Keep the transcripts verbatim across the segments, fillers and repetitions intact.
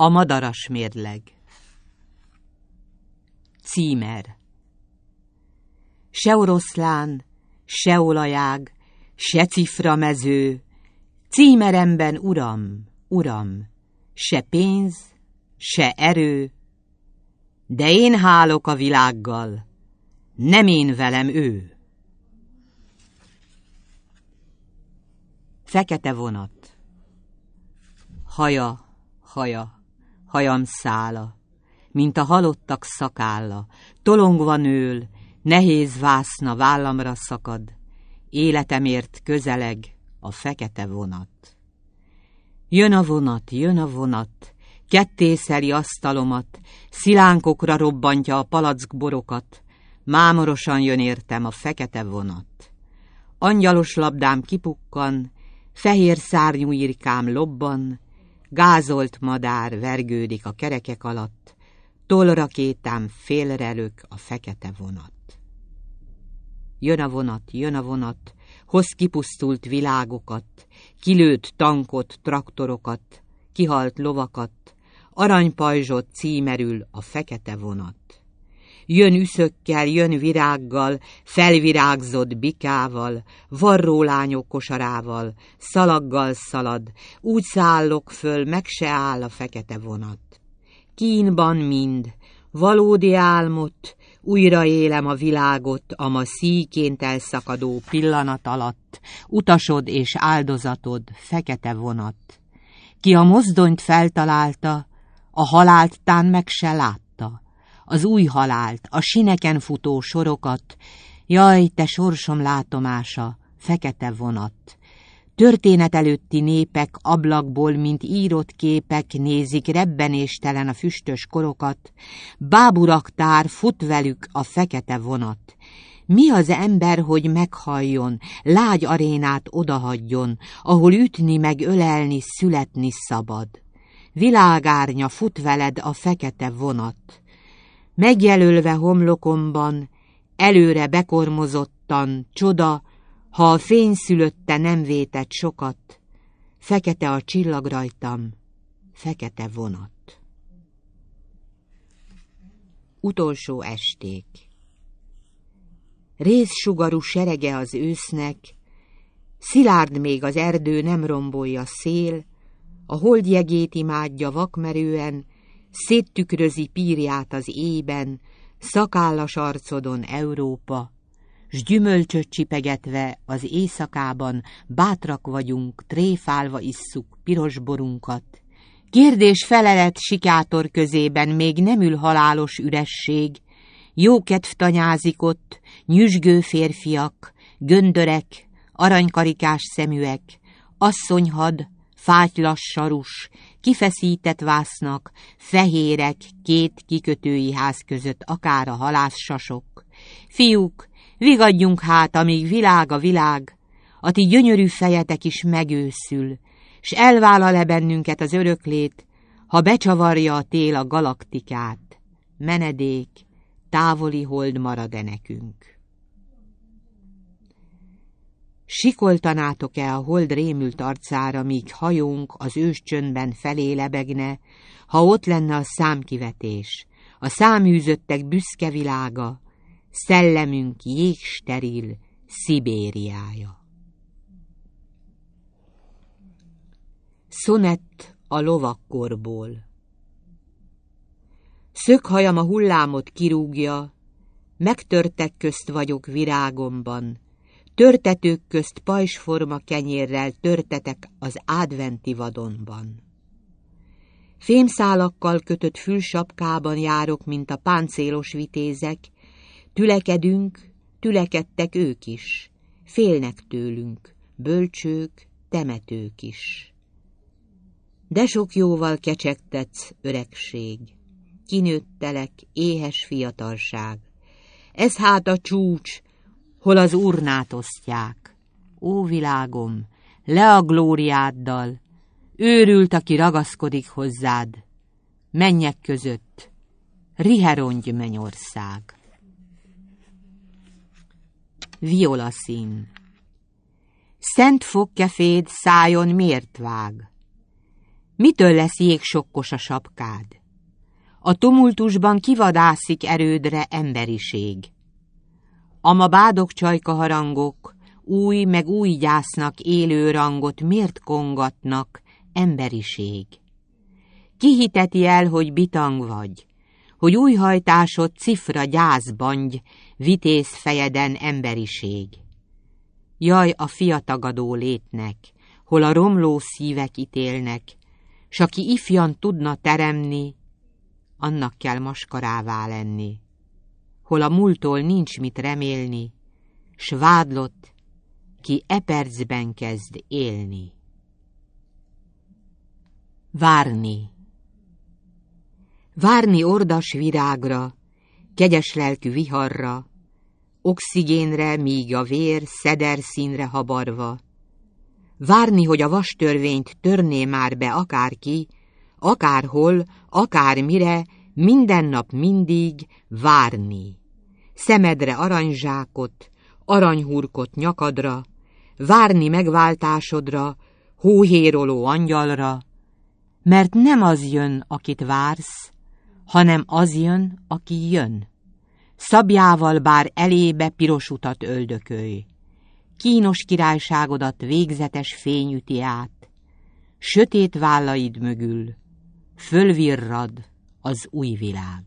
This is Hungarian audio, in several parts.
A madaras mérleg. Címer. Se oroszlán, se olajág, se ciframező, címeremben uram, uram, se pénz, se erő, de én hálok a világgal, nem én velem ő. Fekete vonat. Haja, haja, hajam szála, mint a halottak szakálla, tolongva nől, nehéz vászna vállamra szakad, életemért közeleg a fekete vonat. Jön a vonat, jön a vonat, kettészeli asztalomat, szilánkokra robbantja a palackborokat, mámorosan jön értem a fekete vonat. Angyalos labdám kipukkan, fehér szárnyú irkám lobban, gázolt madár vergődik a kerekek alatt, tollrakétám félrelök a fekete vonat. Jön a vonat, jön a vonat, hoz kipusztult világokat, kilőtt tankot, traktorokat, kihalt lovakat, aranypajzsot címerül a fekete vonat. Jön üszökkel, jön virággal, felvirágzott bikával, varrólányok kosarával, szalaggal szalad, úgy szállok föl, meg se áll a fekete vonat. Kínban mind, valódi álmot, újra élem a világot, a ma szíjként elszakadó pillanat alatt, utasod és áldozatod, fekete vonat. Ki a mozdonyt feltalálta, a halált tán meg se látta, az új halált, a sineken futó sorokat, jaj, te sorsom látomása, fekete vonat. Történet előtti népek ablakból, mint írott képek nézik rebbenéstelen a füstös korokat, báburaktár fut velük a fekete vonat. Mi az ember, hogy meghalljon, lágy arénát odahagyjon, ahol ütni meg ölelni, születni szabad. Világárnya fut veled a fekete vonat. Megjelölve homlokomban, előre bekormozottan, csoda, ha a fényszülötte nem vétett sokat, fekete a csillag rajtam, fekete vonat. Utolsó esték. Rézsugarú serege az ősznek, szilárd még az erdő, nem rombolja szél, a holdjegét imádja vakmerően, széttükrözi pírját az éjben, szakállas arcodon Európa, s gyümölcsöt csipegetve az éjszakában bátrak vagyunk, tréfálva isszuk piros borunkat. Kérdés felelet sikátor közében még nem ül halálos üresség, jókedv tanyázik ott, nyüzsgő férfiak, göndörek, aranykarikás szeműek, asszonyhad, fátylas sarus, kifeszített vásznak, fehérek két kikötői ház között akár a halászsasok. Fiúk, vigadjunk hát, amíg világ a világ, a ti gyönyörű fejetek is megőszül, s elvállal le bennünket az öröklét, ha becsavarja a tél a galaktikát. Menedék, távoli hold marad-e nekünk? Sikoltanátok-e a hold rémült arcára, míg hajónk az őscsöndben felé lebegne, ha ott lenne a számkivetés, a száműzöttek büszke világa, szellemünk jégsteril Szibériája. Szonett a lovakkorból. Szökhajam a hullámot kirúgja, megtörtek közt vagyok virágomban, törtetők közt pajzsforma kenyérrel törtetek az adventi vadonban. Fémszálakkal kötött fülsapkában járok, mint a páncélos vitézek, tülekedünk, tülekedtek ők is, félnek tőlünk, bölcsők, temetők is. De sok jóval kecsegtetsz, öregség, kinőttelek, éhes fiatalság. Ez hát a csúcs, hol az urnát osztják. Ó világom, le a glóriáddal, őrült, aki ragaszkodik hozzád. Mennyek között, riherongy mennyország. Violaszín. Szent fogkeféd szájon miért vág? Mitől lesz jégsokkos a sapkád? A tumultusban kivadászik erődre emberiség. Ama bádog csajka harangok, új meg új gyásznak élő rangot miért kongatnak, emberiség? Ki hiteti el, hogy bitang vagy, hogy új hajtásod cifra gyászbangy, vitéz fejeden emberiség? Jaj a fiatagadó létnek, hol a romló szívek ítélnek, s aki ifjan tudna teremni, annak kell maskarává lenni. Hol a múlttól nincs mit remélni, s vádlott, ki e percben kezd élni. Várni. Várni ordas virágra, kegyes lelkű viharra, oxigénre, míg a vér szederszínre habarva. Várni, hogy a vastörvényt törné már be akárki, akárhol, akármire, minden nap mindig várni. Szemedre aranyzsákot, aranyhurkot nyakadra, várni megváltásodra, hóhéroló angyalra, mert nem az jön, akit vársz, hanem az jön, aki jön. Szabjával bár elébe piros utat öldökölj, kínos királyságodat végzetes fény üti át, sötét vállaid mögül fölvirrad az új világ.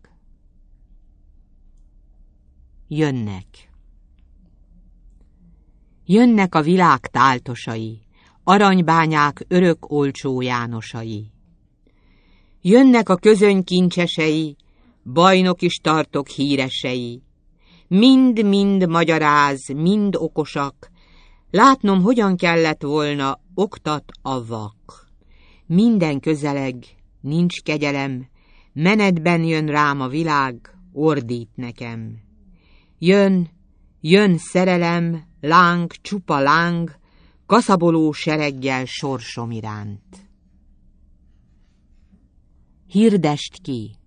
Jönnek. Jönnek a világ táltosai, aranybányák örök olcsó Jánosai. Jönnek a közöny kincsesei, bajnok is tartok híresei. Mind-mind magyaráz, mind okosak, látnom, hogyan kellett volna, oktat a vak. Minden közeleg, nincs kegyelem, menetben jön rám a világ, ordít nekem. Jön, jön szerelem, láng, csupa láng, kaszaboló sereggel sorsom iránt. Hirdest ki!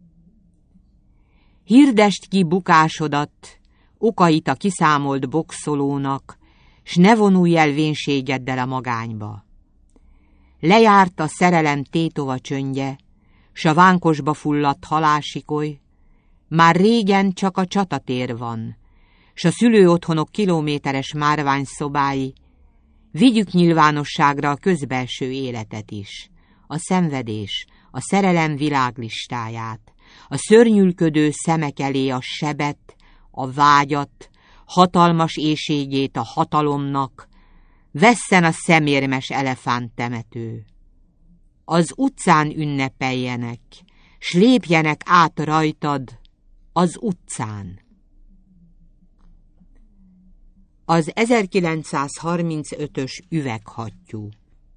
Hirdest ki bukásodat, okait a kiszámolt bokszolónak, s ne vonulj el vénségeddel a magányba. Lejárt a szerelem tétova csöndje, s a vánkosba fulladt halálsikoly, már régen csak a csatatér van, s a szülőotthonok kilométeres márványszobái, vigyük nyilvánosságra a közbelső életet is, a szenvedés, a szerelem világlistáját, a szörnyűködő szemek elé a sebet, a vágyat, hatalmas éhségét a hatalomnak, vesszen a szemérmes elefánt temető. Az utcán ünnepeljenek, s lépjenek át rajtad az utcán. Az ezerkilencszázharmincötös üveghattyú.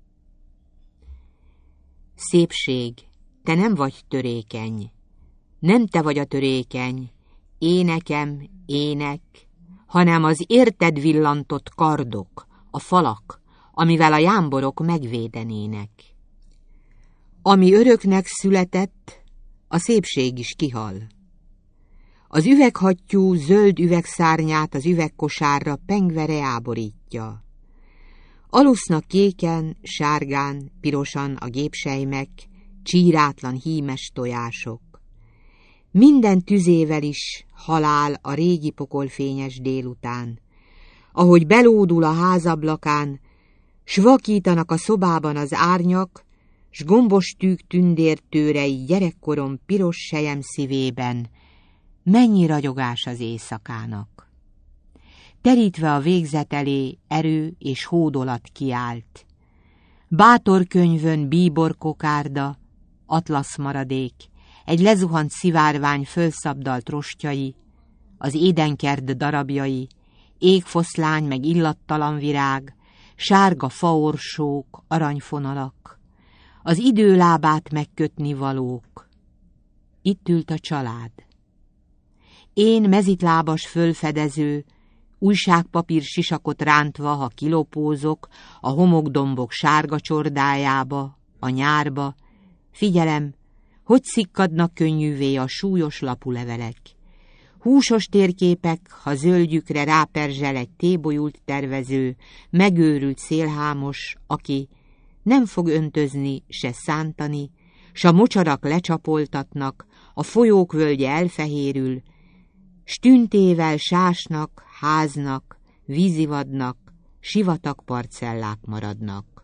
Szépség, te nem vagy törékeny, nem te vagy a törékeny, énekem, ének, hanem az érted villantott kardok, a falak, amivel a jámborok megvédenének. Ami öröknek született, a szépség is kihal. Az üveghattyú zöld üvegszárnyát az üvegkosárra pengve reáborítja. Alusznak kéken, sárgán, pirosan a gépsejmek, csírátlan hímes tojások. Minden tüzével is halál a régi pokolfényes délután, ahogy belódul a házablakán, s vakítanak a szobában az árnyak, s gombos tűk tündértőrei gyerekkorom piros sejem szívében, mennyi ragyogás az éjszakának. Terítve a végzet elé erő és hódolat kiált. Bátor könyvön bíbor kokárda, atlasz maradék, egy lezuhant szivárvány fölszabdalt rostjai, az édenkerd darabjai, égfoszlány meg illattalan virág, sárga faorsók, aranyfonalak, az idő lábát megkötni valók. Itt ült a család. Én mezitlábas fölfedező, újságpapír sisakot rántva, ha kilopózok a homokdombok sárga csordájába, a nyárba, figyelem, hogy szikkadnak könnyűvé a súlyos lapulevelek. Húsos térképek, ha zöldjükre ráperzsel egy tébolyult tervező, megőrült szélhámos, aki nem fog öntözni, se szántani, s a mocsarak lecsapoltatnak, a folyók völgye elfehérül, s tüntével sásnak, háznak, vízivadnak, sivatagparcellák maradnak.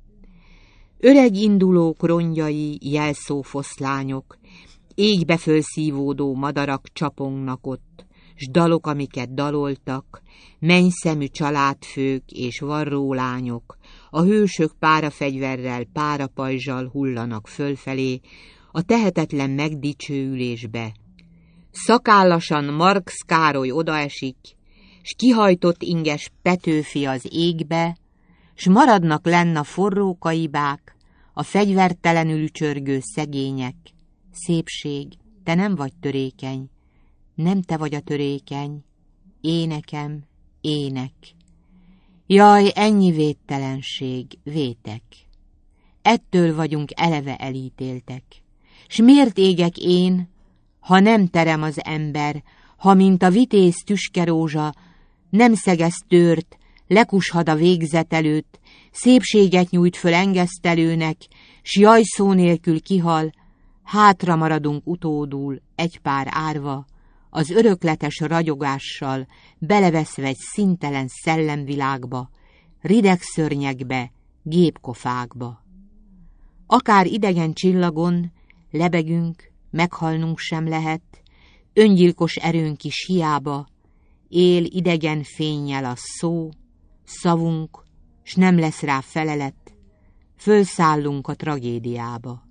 Öreg indulók rongyai, jelszófoszlányok, égbe fölszívódó madarak csapongnak ott, s dalok, amiket daloltak, mennyszemű családfők és varró lányok, a hősök párafegyverrel, párapajzsal hullanak fölfelé, a tehetetlen megdicsőülésbe. Szakállasan Marx Károly odaesik, s kihajtott inges Petőfi az égbe, s maradnak lenn a forró kaibák, a fegyvertelenül ücsörgő szegények. Szépség, te nem vagy törékeny, nem te vagy a törékeny, énekem, ének. Jaj, ennyi védtelenség, vétek. Ettől vagyunk eleve elítéltek. S miért égek én, ha nem terem az ember, ha mint a vitéz tüskerózsa nem szegez tört, lekushad a végzet előtt, szépséget nyújt föl engesztelőnek, s jaj szó nélkül kihal, hátra maradunk utódul, egy pár árva, az örökletes ragyogással beleveszve egy színtelen szellemvilágba, rideg szörnyekbe, gépkofákba. Akár idegen csillagon lebegünk, meghalnunk sem lehet, öngyilkos erőnk is hiába, él idegen fénnyel a szó, szavunk, s nem lesz rá felelet, fölszállunk a tragédiába.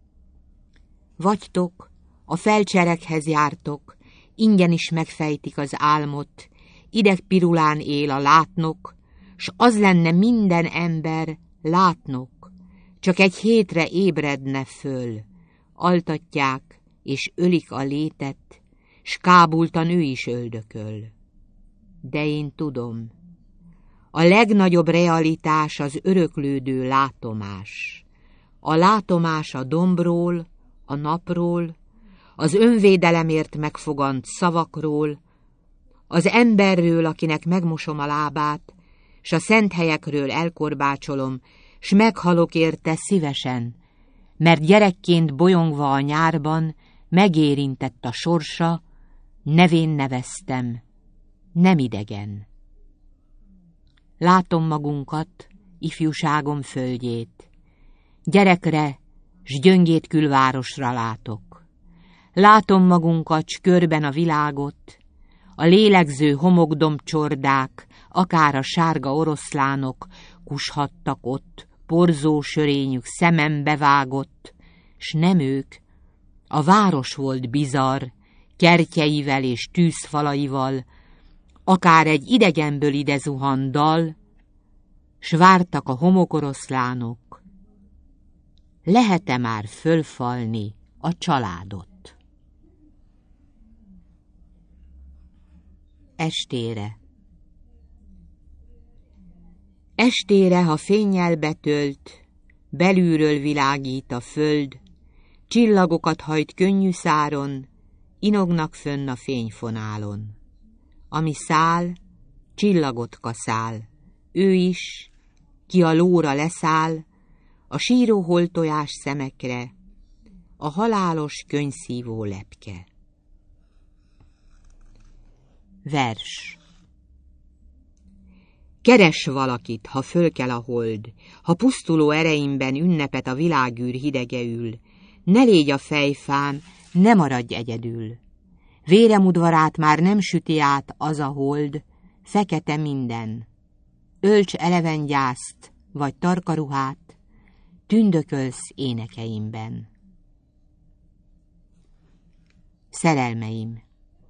Vagytok, a felcserekhez jártok, ingyen is megfejtik az álmot, idegpirulán él a látnok, s az lenne minden ember látnok, csak egy hétre ébredne föl, altatják és ölik a létet, s kábultan ő is öldököl. De én tudom, a legnagyobb realitás az öröklődő látomás. A látomás a dombról, a napról, az önvédelemért megfogant szavakról, az emberről, akinek megmosom a lábát, s a szent helyekről elkorbácsolom, s meghalok érte szívesen, mert gyerekként bolyongva a nyárban megérintett a sorsa, nevén neveztem, nem idegen. Látom magunkat, ifjúságom földjét, gyerekre s gyöngét külvárosra látok. Látom magunkat, s körben a világot, a lélegző homokdombcsordák, akár a sárga oroszlánok kushattak ott, porzó sörényük szemembe vágott, s nem ők, a város volt bizarr, kertjeivel és tűzfalaival, akár egy idegenből ide zuhan dal, s vártak a homokoroszlánok. Lehet-e már fölfalni a családot? Estére. Estére, ha fénnyel betölt, belülről világít a föld, csillagokat hajt könnyű száron, inognak fönn a fényfonálon. Ami száll, csillagot kaszál, ő is, ki a lóra leszáll, a síró holttojás szemekre, a halálos könyszívó lepke. Vers. Keres valakit, ha fölkel a hold, ha pusztuló ereimben ünnepet a világűr hidege ül, ne légy a fejfán, ne maradj egyedül. Vérem udvarát már nem süti át az a hold, fekete minden. Ölts eleven gyászt, vagy tarkaruhát, tündökölsz énekeimben. Szerelmeim.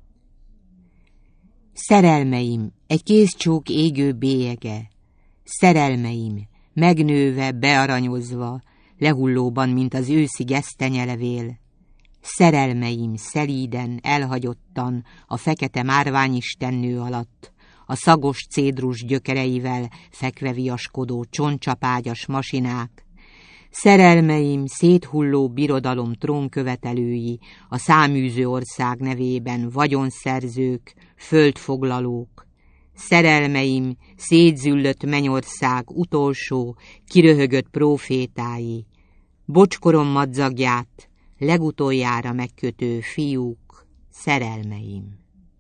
Szerelmeim, egy kézcsók égő bélyege, szerelmeim, megnőve, bearanyozva, lehullóban, mint az őszi gesztenyelevél, szerelmeim, szelíden, elhagyottan, a fekete márványistennő alatt, a szagos cédrus gyökereivel fekve viaskodó csontcsapágyas masinák, szerelmeim, széthulló birodalom trónkövetelői, a száműző ország nevében vagyonszerzők, földfoglalók, szerelmeim, szétzüllött mennyország utolsó, kiröhögött prófétái, bocskorom madzagját legutoljára megkötő fiúk, szerelmeim.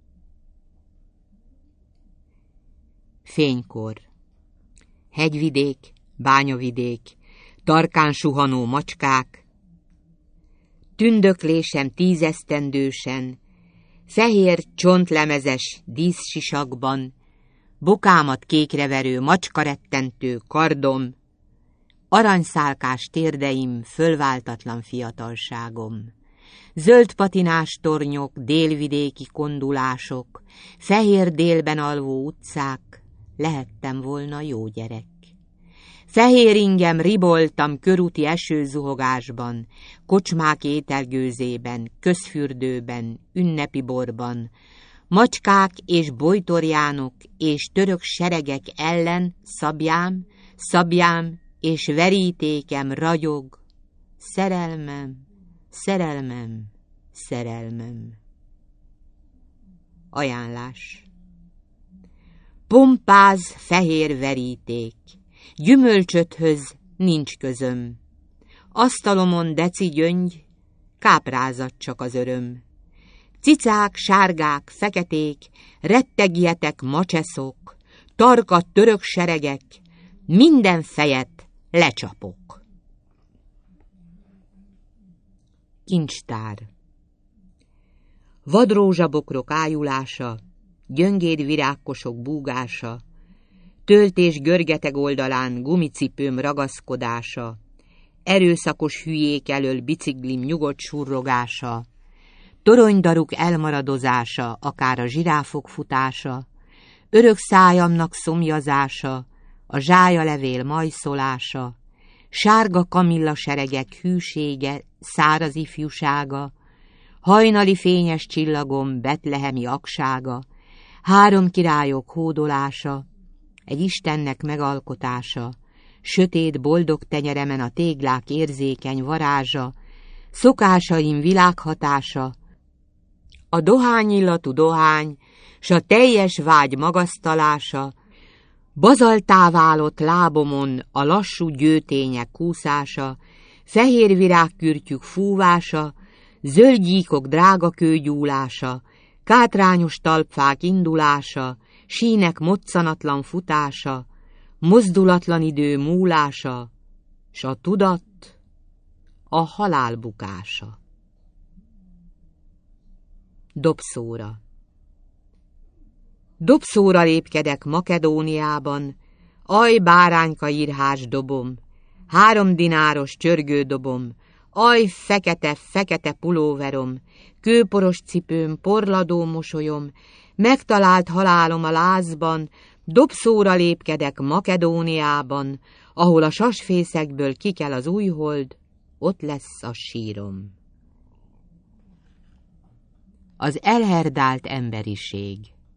Fénykor. Hegyvidék, bányavidék, tarkán suhanó macskák, tündöklésem tízesztendősen, fehér csontlemezes díszsisakban, bokámat kékreverő macskarettentő kardom, aranyszálkás térdeim, fölváltatlan fiatalságom, zöld patinás tornyok, délvidéki kondulások, fehér délben alvó utcák, lehettem volna jó gyerek. Fehér ingem riboltam körúti esőzuhogásban, kocsmák ételgőzében, közfürdőben, ünnepi borban, macskák és bojtorjánok és török seregek ellen szabjám, szabjám és verítékem ragyog, szerelmem, szerelmem, szerelmem. Ajánlás. Pompáz fehér veríték, gyümölcsöthöz nincs közöm. Asztalomon deci gyöngy, káprázat csak az öröm. Cicák, sárgák, feketék, rettegjetek macseszok, tarkat török seregek, minden fejet lecsapok. Kincstár. Vadrózsabokrok ájulása, gyöngéd virágkosok búgása, töltés görgeteg oldalán gumicipőm ragaszkodása, erőszakos hülyék elől biciklim nyugodt surrogása, toronydaruk elmaradozása, akár a zsiráfok futása, örök szájamnak szomjazása, a zsájalevél majszolása, sárga kamilla seregek hűsége, száraz ifjúsága, hajnali fényes csillagom betlehemi aksága, három királyok hódolása, egy Istennek megalkotása, sötét boldog tenyeremen a téglák érzékeny varázsa, szokásaim világhatása, a dohányillatú dohány, s a teljes vágy magasztalása, bazaltá válott lábomon a lassú győtények kúszása, fehér virágkürtjük fúvása, zöldgyíkok drága kőgyúlása, kátrányos talpfák indulása, sínek moccanatlan futása, mozdulatlan idő múlása, s a tudat a halál bukása. Dobszóra. Dobszóra lépkedek Makedóniában, aj bárányka írhás dobom, három dináros csörgődobom, aj fekete-fekete pulóverom, kőporos cipőm, porladó mosolyom, megtalált halálom a lázban, dobszóra lépkedek Makedóniában, ahol a sasfészekből kikel az újhold, ott lesz a sírom. Az elherdált emberiség.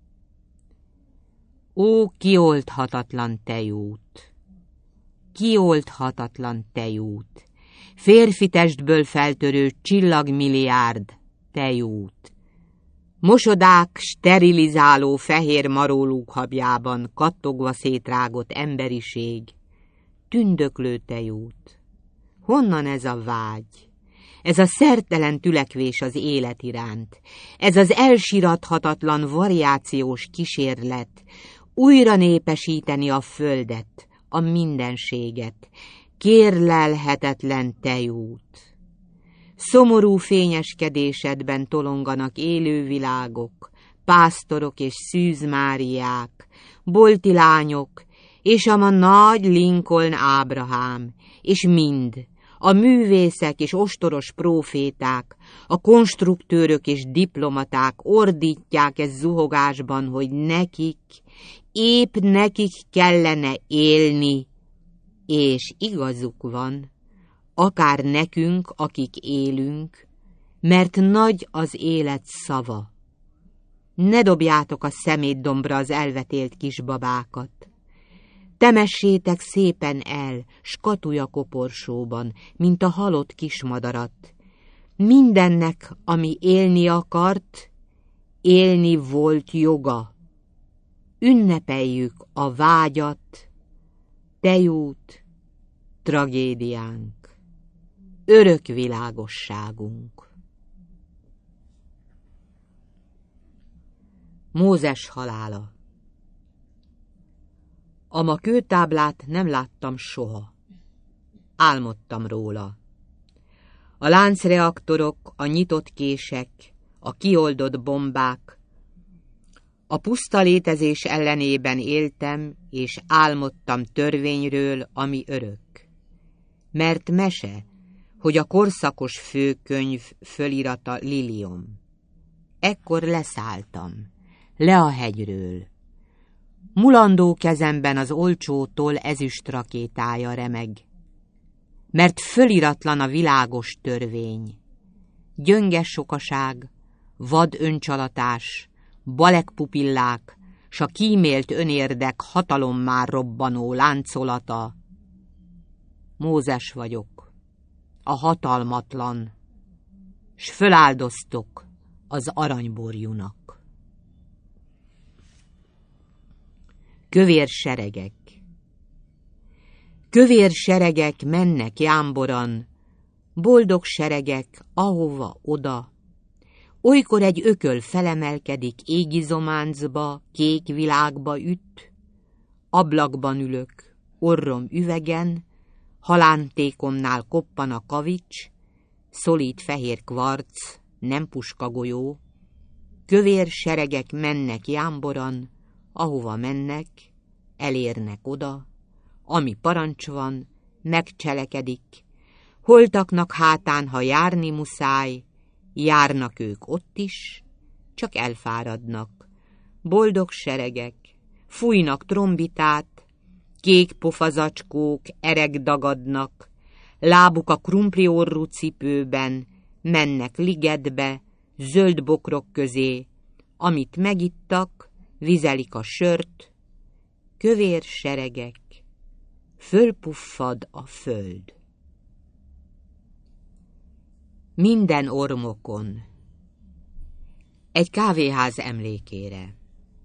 Ó, kioldhatatlan tejút! Kioldhatatlan tejút! Férfi testből feltörő csillagmilliárd tejút! Mosodák sterilizáló fehér marólúk habjában kattogva szétrágott emberiség, tündöklő tejút. Honnan ez a vágy? Ez a szertelen tülekvés az élet iránt, ez az elsirathatatlan variációs kísérlet, újra népesíteni a földet, a mindenséget, kérlelhetetlen tejút. Szomorú fényeskedésedben tolonganak élővilágok, pásztorok és szűzmáriák, bolti lányok, és ama nagy Lincoln Ábrahám, és mind, a művészek és ostoros próféták, a konstruktőrök és diplomaták ordítják ez zuhogásban, hogy nekik, épp nekik kellene élni, és igazuk van, akár nekünk, akik élünk, mert nagy az élet szava. Ne dobjátok a szemétdombra az elvetélt kisbabákat. Temessétek szépen el, skatuja koporsóban, mint a halott kismadarat. Mindennek, ami élni akart, élni volt joga. ünnepeljük a vágyat, tejút, tragédiánk, örök világosságunk. Mózes halála. Ama kőtáblát nem láttam soha. Álmodtam róla. A láncreaktorok, a nyitott kések, a kioldott bombák. A puszta létezés ellenében éltem, és álmodtam törvényről, ami örök. Mert mese, hogy a korszakos főkönyv fölirata liliom. Ekkor leszálltam, le a hegyről. Mulandó kezemben az olcsótól ezüst rakétája remeg. Mert föliratlan a világos törvény. Gyönges sokaság, vad öncsalatás, balek pupillák, s a kímélt önérdek hatalommá robbanó láncolata. Mózes vagyok, a hatalmatlan, s föláldoztok az aranyborjúnak. Kövér seregek. Kövér seregek mennek jámboran, boldog seregek ahova oda. Olykor egy ököl felemelkedik égizománcba, kék világba üt. Ablakban ülök, orrom üvegen, halántékomnál koppan a kavics, szolid fehér kvarc, nem puskagolyó. Kövér seregek mennek jámboran, ahova mennek, elérnek oda, ami parancs van, megcselekedik. Holtaknak hátán, ha járni muszáj, járnak ők ott is, csak elfáradnak. Boldog seregek, fújnak trombitát, kék pofazacskók ereg dagadnak, lábuk a krumpli orrú cipőben, mennek ligetbe, zöld bokrok közé, amit megittak, vizelik a sört. Kövér seregek, fölpuffad a föld. Minden ormokon. Egy kávéház emlékére.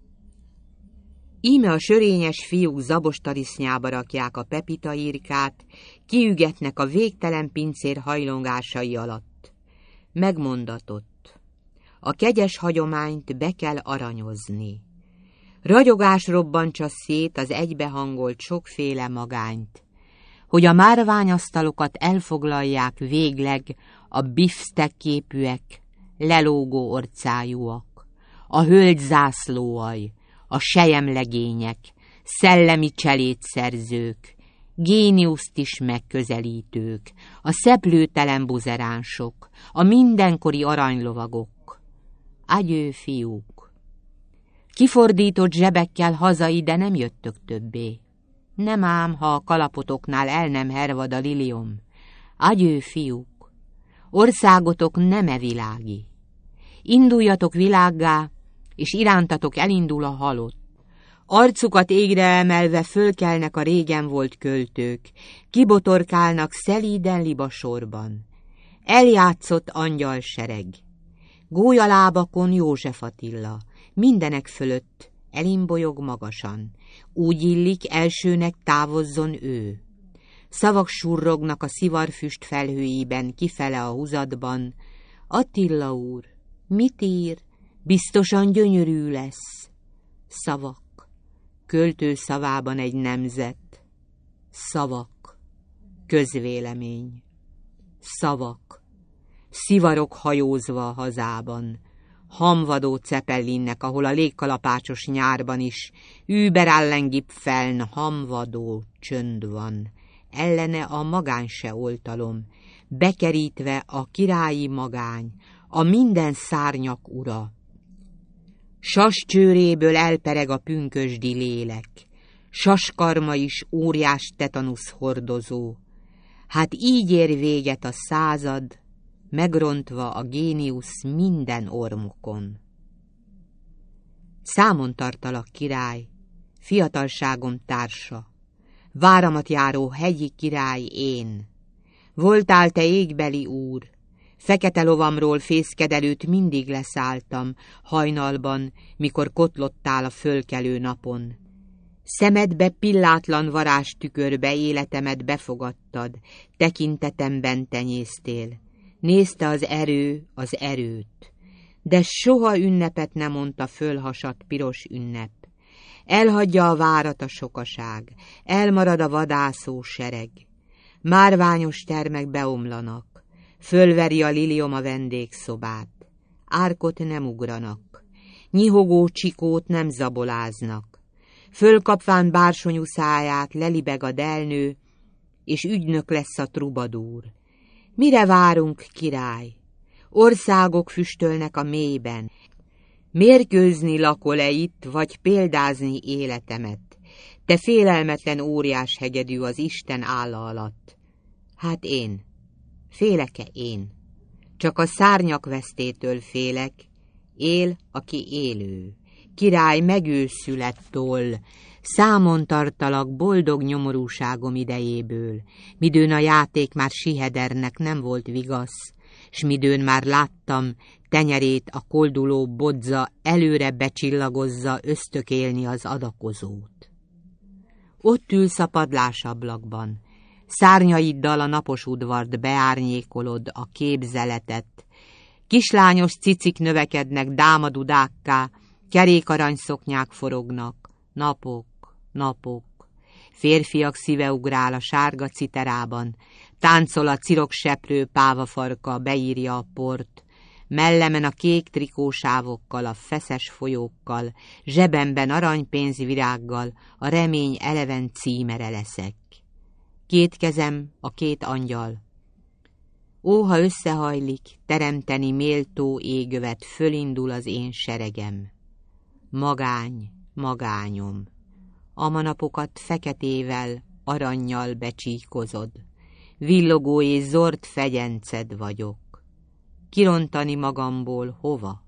Íme a sörényes fiúk zabostarisznyába rakják a pepitaírkát, kiügetnek a végtelen pincér hajlongásai alatt. Megmondatott. A kegyes hagyományt be kell aranyozni. Ragyogás robbantsa szét az egybehangolt sokféle magányt, hogy a márványasztalokat elfoglalják végleg a bifsztek képűek, lelógó orcájúak, a hölgyzászlóaj, a selyemlegények, szellemi cselédszerzők, géniuszt is megközelítők, a szeplőtelen buzeránsok, a mindenkori aranylovagok. Agyő, fiúk! Kifordított zsebekkel haza ide nem jöttök többé. Nem ám, ha a kalapotoknál el nem hervad a liliom. Agyő, fiúk! Országotok nem-e világi. Induljatok világgá, és irántatok elindul a halott. Arcukat égre emelve fölkelnek a régen volt költők, kibotorkálnak szelíden libasorban. Eljátszott angyalsereg. Gólyalábakon József Attila, mindenek fölött elimbolyog magasan. Úgy illik, elsőnek távozzon ő. Szavak surrognak a szivarfüst felhőiben, kifele a húzatban. Attila úr, mit ír? Biztosan gyönyörű lesz. Szavak, költő szavában egy nemzet. Szavak, közvélemény. Szavak, szivarok hajózva a hazában. Hamvadó cepellinnek, ahol a légkalapácsos nyárban is überallengipfeln hamvadó csönd van. Ellene a magány se oltalom, bekerítve a királyi magány, a minden szárnyak ura. Sascsőréből elpereg a pünkösdi lélek, saskarma is óriás tetanusz hordozó. Hát így ér véget a század, megrontva a géniusz minden ormokon. Számon tartalak, király, fiatalságom társa, váramat járó hegyi király én. Voltál te égbeli úr, Fekete lovamról fészkedelőt mindig leszálltam, hajnalban, mikor kotlottál a fölkelő napon. Szemedbe pillátlan varázstükörbe életemet befogadtad, tekintetemben tenyésztél. Nézte az erő az erőt, de soha ünnepet nem mondta fölhasadt piros ünnep. Elhagyja a várat a sokaság, elmarad a vadászó sereg. Márványos termek beomlanak, fölveri a liliom a vendégszobát. Árkot nem ugranak, nyihogó csikót nem zaboláznak. Fölkapván bársonyú száját lelibeg a delnő, és ügynök lesz a trubadúr. Mire várunk, király? Országok füstölnek a mélyben. Mérkőzni lakol-e itt, vagy példázni életemet? Te félelmetlen óriás hegedű az Isten álla alatt. Hát én, félek-e én? Csak a szárnyak vesztétől félek, él, aki élő. Király megőszülettól, számon tartalak boldog nyomorúságom idejéből, midőn a játék már sihedernek nem volt vigasz, s midőn már láttam tenyerét a kolduló bodza előre becsillagozza ösztökélni az adakozót. Ott ülsz a padlásablakban, szárnyaiddal a napos udvart beárnyékolod a képzeletet, kislányos cicik növekednek dámadudákká, kerékaranyszoknyák forognak, napok, napok. Férfiak szíve ugrál a sárga citerában, táncol a cirokseprő pávafarka, beírja a port, mellemen a kék trikósávokkal, a feszes folyókkal, zsebemben aranypénzvirággal, a remény eleven címere leszek. Két kezem, a két angyal. Ó, ha összehajlik, teremteni méltó égövet, fölindul az én seregem. Magány, magányom, a manapokat feketével, arannyal becsíkozod, villogó és zord fegyenced vagyok. Kirontani magamból hova?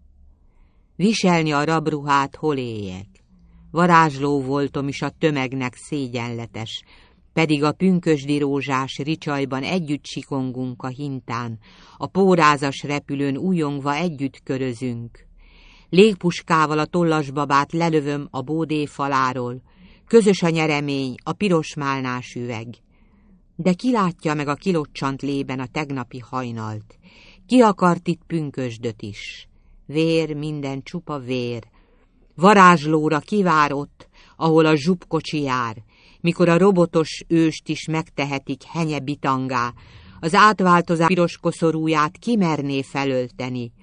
Viselni a rabruhát hol éljek? Varázsló voltom is a tömegnek szégyenletes, pedig a pünkösdi rózsás ricsajban együtt sikongunk a hintán, a pórázas repülőn újongva együtt körözünk. Légpuskával a tollasbabát lelövöm a bódé faláról, közös a nyeremény, a piros málnás üveg. De ki látja meg a kilocsant lében a tegnapi hajnalt? Ki akart itt pünkösdöt is? Vér, minden csupa vér. Varázslóra kivár ott, ahol a zsubkocsi jár, mikor a robotos őst is megtehetik henye bitangá, az átváltozás piros koszorúját kimerné felölteni.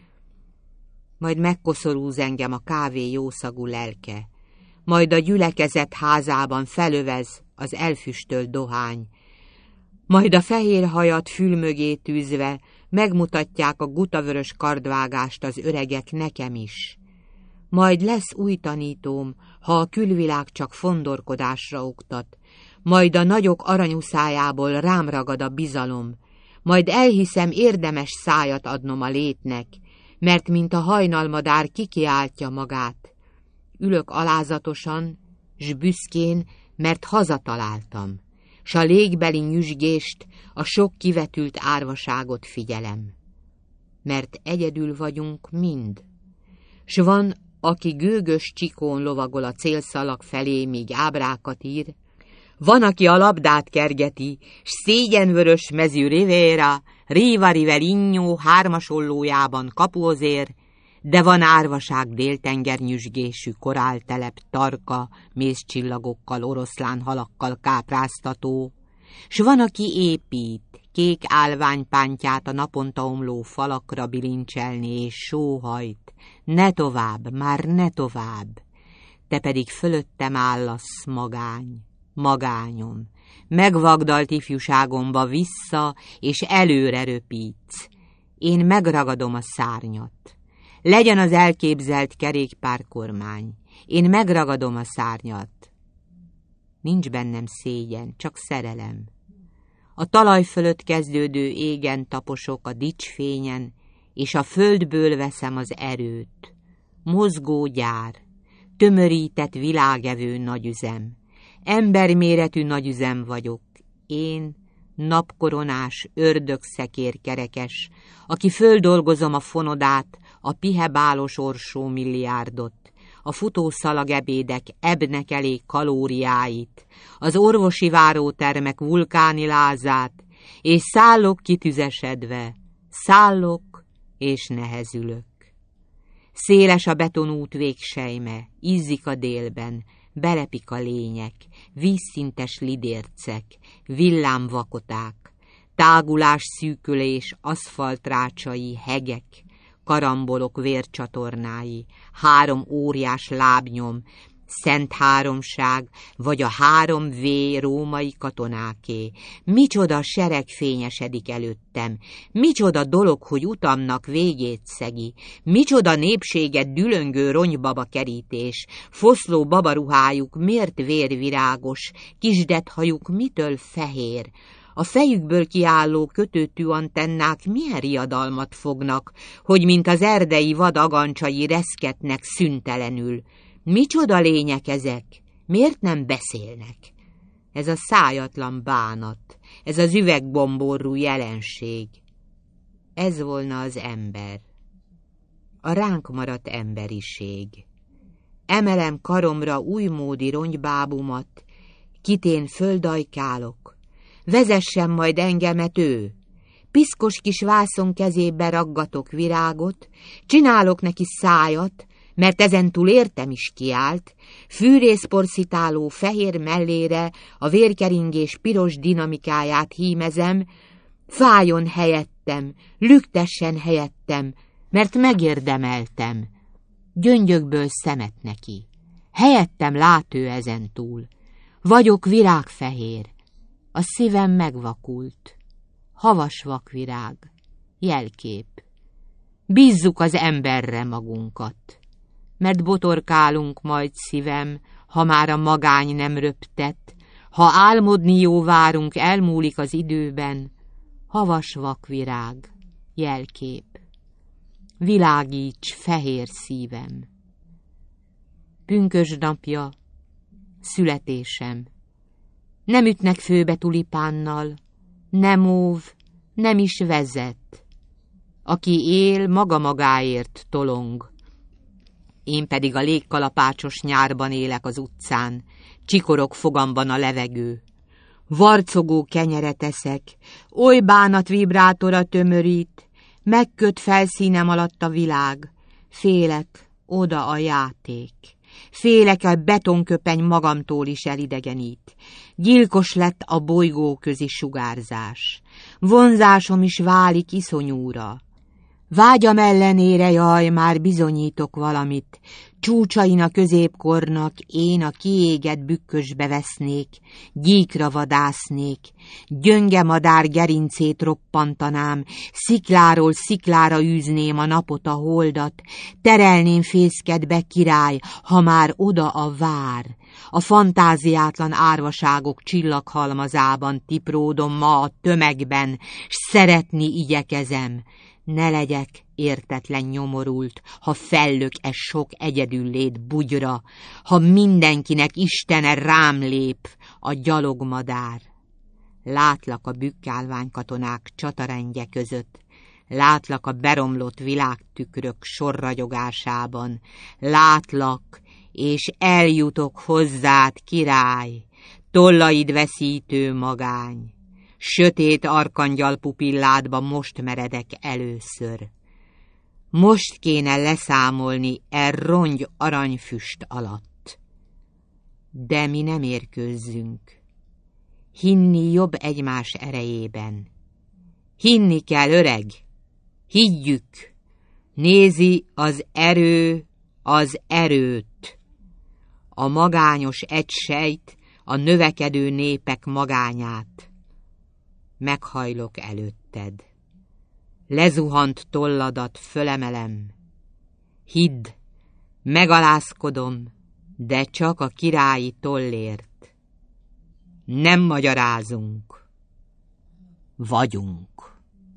Majd megkoszorúz engem a kávé jószagú lelke, majd a gyülekezet házában felövez az elfüstölt dohány, majd a fehér hajat fül mögé tűzve megmutatják a gutavörös kardvágást az öregek nekem is. Majd lesz új tanítóm, ha a külvilág csak fondorkodásra oktat, majd a nagyok aranyú szájából rám ragad a bizalom, majd elhiszem érdemes szájat adnom a létnek, mert mint a hajnalmadár kikiáltja magát. Ülök alázatosan, s büszkén, mert hazataláltam, s a légbeli nyüzsgést, a sok kivetült árvaságot figyelem. Mert egyedül vagyunk mind, s van, aki gőgös csikón lovagol a célszalag felé, míg ábrákat ír, van, aki a labdát kergeti, s szégyenvörös mezű Rivera, Riva Riveriño hármasollójában kapuozér, de van árvaság déltenger nyüzsgésű koráltelep tarka, mézcsillagokkal, oroszlán halakkal kápráztató, s van, aki épít, kék állványpántját a naponta omló falakra bilincselni és sóhajt, ne tovább, már ne tovább, te pedig fölöttem állasz, magány, magányom, megvagdalt ifjúságomba vissza, és előre röpítsz. Én megragadom a szárnyat. Legyen az elképzelt kerékpárkormány. Én megragadom a szárnyat. Nincs bennem szégyen, csak szerelem. A talaj fölött kezdődő égen taposok a dicsfényen, és a földből veszem az erőt. Mozgó gyár, tömörített világevő nagyüzem. Emberméretű nagyüzem vagyok. Én napkoronás, ördögszekérkerekes, aki földolgozom a fonodát, a pihebálos orsó milliárdot, a futószalagebédek ebnek elég kalóriáit, az orvosi várótermek vulkáni lázát, és szállok kitüzesedve, szállok és nehezülök. Széles a betonút végsejme, izzik a délben, belepik a lények, vízszintes lidércek, villámvakoták, tágulás, szűkülés, aszfaltrácsai, hegek, karambolok vércsatornái, három óriás lábnyom, Szent Háromság, vagy a három vé római katonáké. Micsoda sereg fényesedik előttem, micsoda dolog, hogy utamnak végét szegi, micsoda népséget dülöngő ronybaba kerítés, foszló babaruhájuk miért vérvirágos, kisdet hajuk mitől fehér, a fejükből kiálló kötőtű antennák milyen riadalmat fognak, hogy mint az erdei vad agancsai reszketnek szüntelenül. Micsoda lények ezek? Miért nem beszélnek? Ez a szájatlan bánat, ez az üvegbomború jelenség. Ez volna az ember. A ránk maradt emberiség. Emelem karomra újmódi ronybábumat, kitén földajkálok. Vezessen majd engemet ő. Piszkos kis vászon kezébe raggatok virágot, csinálok neki szájat, mert ezentúl értem is kiállt, fűrészporszitáló fehér mellére a vérkeringés piros dinamikáját hímezem, fájjon helyettem, lüktessen helyettem, mert megérdemeltem. Gyöngyökből szemet neki, helyettem lát ő ezentúl. Vagyok virágfehér, a szívem megvakult, havas vakvirág, jelkép. Bízzuk az emberre magunkat, mert botorkálunk majd, szívem, ha már a magány nem röptet, ha álmodni jó várunk, elmúlik az időben, havas vakvirág, jelkép. Világíts, fehér szívem! Pünkösd napja, születésem. Nem ütnek főbe tulipánnal, nem óv, nem is vezet. Aki él, maga magáért tolong. Én pedig a légkalapácsos nyárban élek az utcán, csikorog fogamban a levegő. Varcogó kenyeret eszek, oly bánat vibrátora tömörít, megköt felszínem alatt a világ, félek, oda a játék. Félek, a betonköpeny magamtól is elidegenít. Gyilkos lett a bolygóközi sugárzás. Vonzásom is válik iszonyúra. Vágyam ellenére, jaj, már bizonyítok valamit. Csúcsain a középkornak én a kiégett bükkösbe vesznék, gyíkra vadásznék, gyönge madár gerincét roppantanám, szikláról sziklára űzném a napot, a holdat, terelném fészkedbe, király, ha már oda a vár. A fantáziátlan árvaságok csillaghalmazában tipródom ma a tömegben, s szeretni igyekezem. Ne legyek értetlen nyomorult, ha fellök e sok egyedüllét bugyra, ha mindenkinek Istene rám lép a gyalogmadár. Látlak a bükkálványkatonák csatarendje között, látlak a beromlott világtükrök sorragyogásában, látlak, és eljutok hozzád, király, tollaid veszítő magány. Sötét arkangyal pupilládba most meredek először. Most kéne leszámolni e rongy aranyfüst alatt. De mi nem érkőzzünk. Hinni jobb egymás erejében. Hinni kell, öreg. Higgyük. Nézi az erő az erőt. A magányos egysejt, a növekedő népek magányát. Meghajlok előtted. Lezuhant tolladat fölemelem. Hidd, megalázkodom, de csak a királyi tollért. Nem magyarázunk. Vagyunk.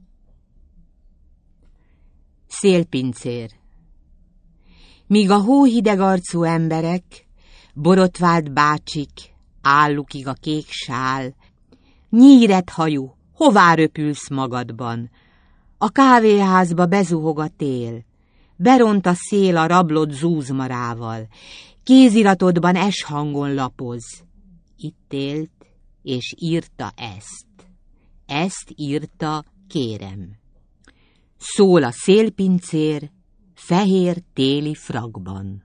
Szélpincér. Míg a hóhideg arcú emberek, borotvált bácsik, állukig a kék sál, nyírett hajú, hová röpülsz magadban? A kávéházba bezuhog a tél, beront a szél a rablott zúzmarával, kéziratodban eshangon lapoz. Itt élt, és írta ezt. Ezt írta, kérem. Szól a szélpincér, fehér téli frakban.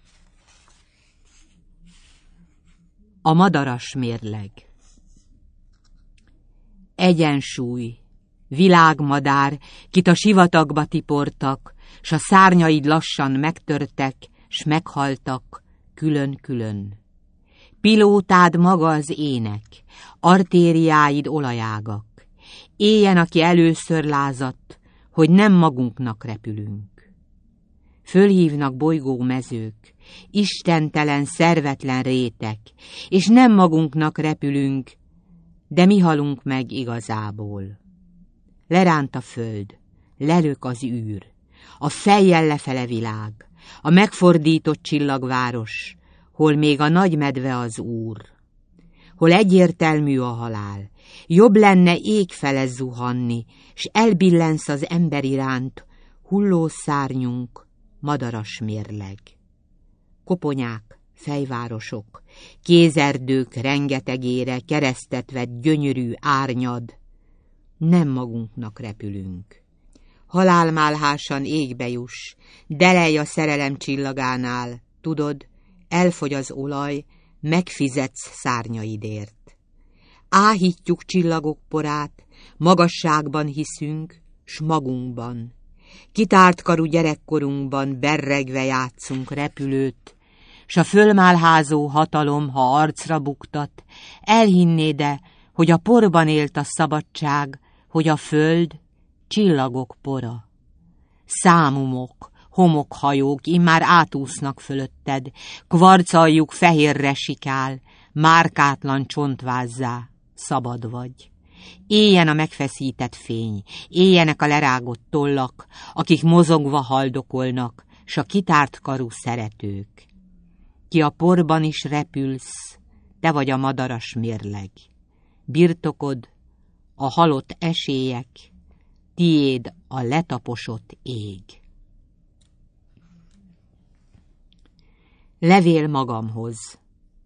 A madaras mérleg. Egyensúly, világmadár, kit a sivatagba tiportak, s a szárnyaid lassan megtörtek, s meghaltak külön-külön. Pilótád maga az ének, artériáid olajágak. Éljen, aki először lázadt, hogy nem magunknak repülünk. Fölhívnak bolygó mezők, istentelen, szervetlen rétek, és nem magunknak repülünk, de mi halunk meg igazából. Leránt a föld, lelök az űr, a fejjel lefele világ, a megfordított csillagváros, hol még a nagy medve az úr, hol egyértelmű a halál, jobb lenne ég fele zuhanni, s elbillensz az ember iránt, hulló szárnyunk, madaras mérleg. Koponyák, fejvárosok, kézerdők rengetegére keresztet vett gyönyörű árnyad, nem magunknak repülünk. Halálmálhásan égbe juss, delej a szerelem csillagánál, tudod, elfogy az olaj, megfizetsz szárnyaidért. Áhítjuk csillagok porát, magasságban hiszünk, s magunkban. Kitárt karú gyerekkorunkban berregve játszunk repülőt, s a fölmálházó hatalom, ha arcra buktat, elhinnéde, hogy a porban élt a szabadság, hogy a föld csillagok pora. Számumok, homokhajók immár átúsznak fölötted, kvarcaljuk fehérre sikál, márkátlan csontvázzá, szabad vagy. Éljen a megfeszített fény, éljenek a lerágott tollak, akik mozogva haldokolnak, s a kitárt karú szeretők. Ki a porban is repülsz, te vagy a madaras mérleg. Birtokod, a halott esélyek, tiéd a letaposott ég. Levél magamhoz.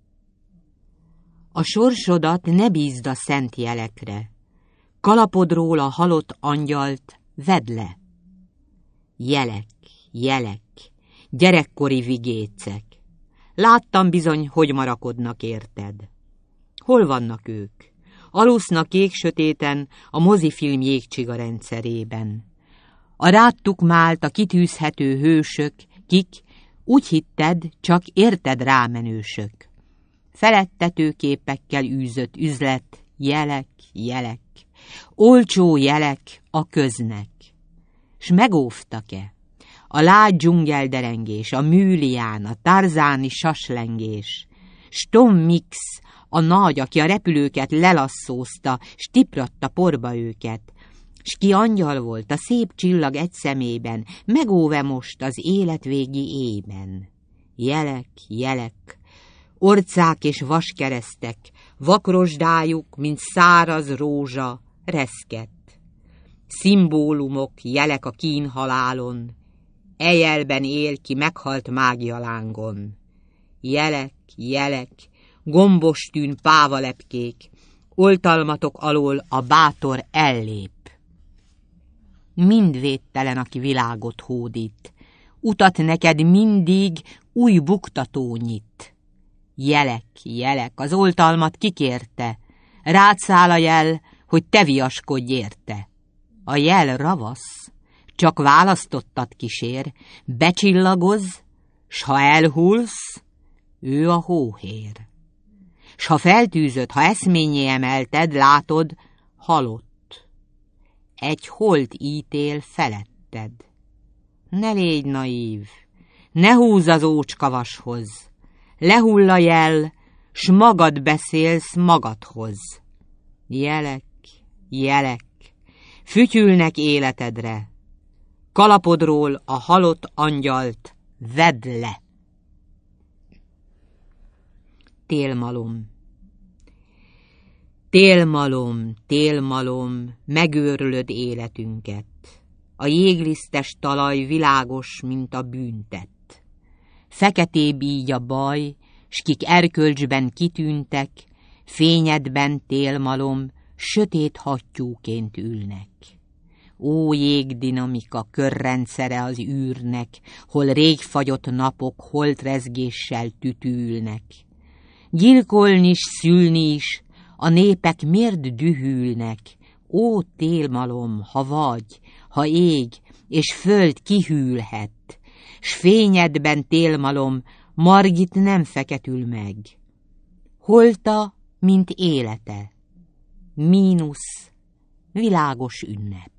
A sorsodat ne bízd a szent jelekre, kalapodról a halott angyalt vedd le. Jelek, jelek, gyerekkori vigécek, láttam bizony, hogy marakodnak érted. Hol vannak ők? Alusznak kék-sötéten a mozifilm jégcsiga rendszerében. A ráttuk mált a kitűzhető hősök, kik, úgy hitted, csak érted rámenősök. Felettetőképekkel űzött üzlet, jelek, jelek, olcsó jelek a köznek. S megóvtak-e? A lágy dzsungelderengés, a műlián, a tarzáni saslengés, s Tom Mix, a nagy, aki a repülőket lelasszózta, s tipratta porba őket, s ki angyal volt a szép csillag egy szemében, megóve most az életvégi éjben. Jelek, jelek, orcák és vaskeresztek, vakrosdájuk, mint száraz rózsa, reszkett. Szimbólumok, jelek a kínhalálon, ejelben él ki meghalt mágialángon. Jelek, jelek, gombostűn pávalepkék, oltalmatok alól a bátor ellép. Mind védtelen, aki világot hódít, utat neked mindig új buktató nyit. Jelek, jelek, az oltalmat kikérte, rád száll a jel, hogy te viaskodj érte. A jel ravasz, csak választottat kísér, becsillagoz, s ha elhullsz, ő a hóhér. S ha feltűzöd, ha eszményé emelted, látod, halott. Egy holt ítél feletted. Ne légy naív, ne húzz az ócskavashoz, lehull a jel, s magad beszélsz magadhoz. Jelek, jelek, fütyülnek életedre, kalapodról a halott angyalt vedd le. Télmalom. Télmalom, télmalom, megőrlöd életünket. A jéglisztes talaj világos, mint a bűntett. Feketébb így a baj, s kik erkölcsben kitűntek, fényedben télmalom, sötét hattyúként ülnek. Ó, jégdinamika, körrendszere az űrnek, hol rég fagyott napok holtrezgéssel tütülnek. Gyilkolni is, szülni is, a népek miért dühülnek? Ó, télmalom, ha vagy, ha ég, és föld kihűlhet, s fényedben télmalom, Margit nem feketül meg. Holta, mint élete, mínusz, világos ünnep.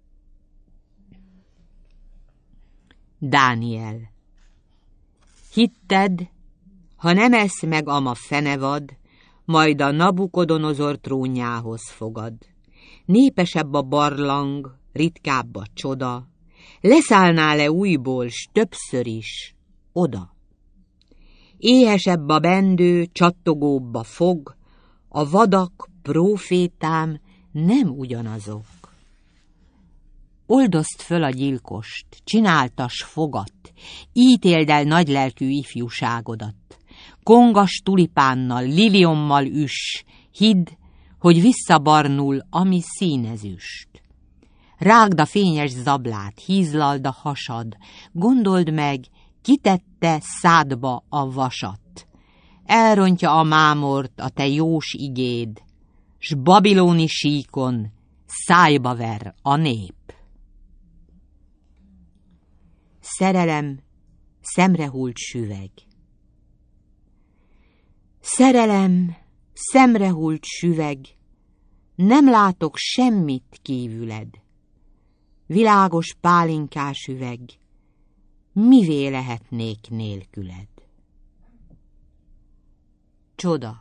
Dániel. Hitted, ha nem esz meg ama fenevad, majd a Nabukodonozor trónjához fogad. Népesebb a barlang, ritkább a csoda, leszállnál-e újból, s többször is, oda? Éhesebb a bendő, csattogóbb a fog, a vadak, prófétám nem ugyanazok. Oldozd föl a gyilkost, csináltas fogat, ítéld el nagylelkű ifjúságodat. Kongas tulipánnal, liliommal üss, hidd, hogy visszabarnul, ami színezüst. Rágd a fényes zablát, hízlald a hasad, gondold meg, kitette szádba a vasat. Elrontja a mámort a te jós igéd, s babiloni síkon szájba ver a nép. Szerelem, szemrehult süveg. Szerelem, szemrehult süveg, nem látok semmit kívüled. Világos pálinkás üveg, mivé lehetnék nélküled? Csoda.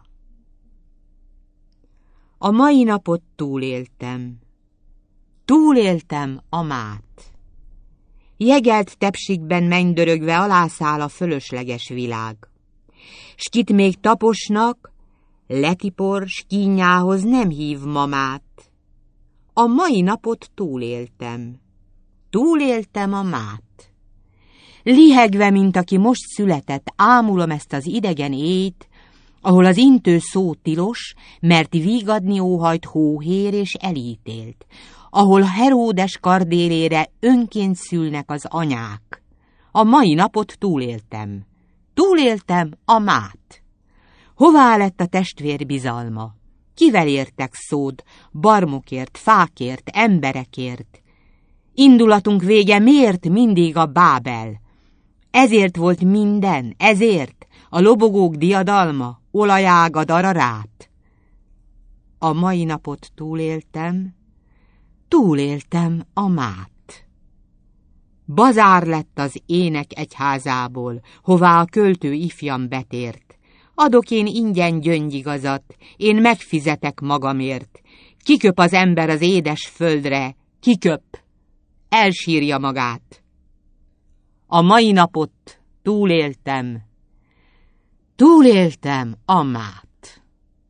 A mai napot túléltem, túléltem a mát. Jegelt tepsikben mennydörögve alászáll a fölösleges világ. S kit még taposnak, letipor, s kínjához nem hív mamát. A mai napot túléltem, túléltem a mát. Lihegve, mint aki most született, ámulom ezt az idegen éjt, ahol az intő szó tilos, mert vígadni óhajt hóhér és elítélt, ahol Heródes kardélére önként szülnek az anyák. A mai napot túléltem, túléltem a mát. Hová lett a testvér bizalma? Kivel értek szód, barmokért, fákért, emberekért? Indulatunk vége miért mindig a Bábel? Ezért volt minden, ezért a lobogók diadalma, olajágad Ararát. A mai napot túléltem, túléltem a mát. Bazár lett az ének egyházából, hová a költő ifjam betért. Adok én ingyen gyöngyigazat, én megfizetek magamért. Kiköp az ember az édes földre, kiköp, elsírja magát. A mai napot túléltem, túléltem a mát.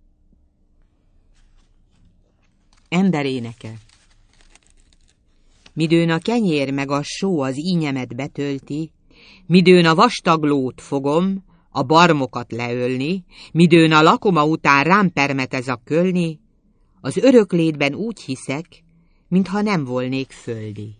Emberéneke. Midőn a kenyér meg a só az ínyemet betölti, midőn a vastaglót fogom, a barmokat leölni, midőn a lakoma után rám permetez a kölni, az öröklétben úgy hiszek, mintha nem volnék földi.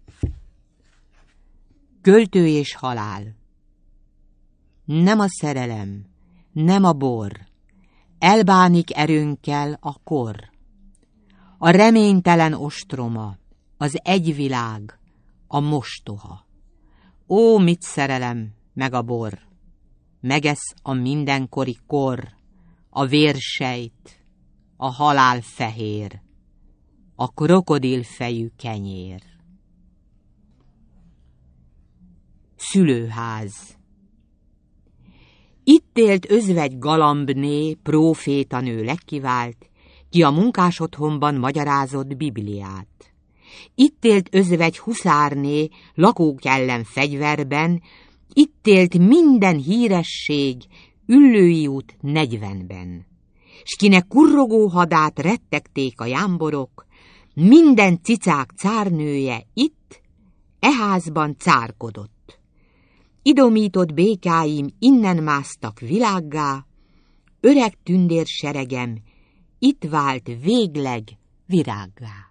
Költő és halál. Nem a szerelem, nem a bor, elbánik erőnkkel a kor. A reménytelen ostroma, az egyvilág, a mostoha. Ó, mit szerelem, meg a bor, megesz a mindenkori kor, a vérsejt, a halál fehér, a krokodilfejű kenyér. Szülőház. Itt élt özvegy galambné, prófétanő legkivált, ki a munkásotthonban magyarázott Bibliát. Itt élt özvegy huszárné, lakók ellen fegyverben, itt élt minden híresség, Üllői út negyvenben. s kinek kurrogó hadát rettegték a jámborok, minden cicák cárnője itt, e házban cárkodott. Idomított békáim innen másztak világgá, öreg tündérseregem itt vált végleg virággá.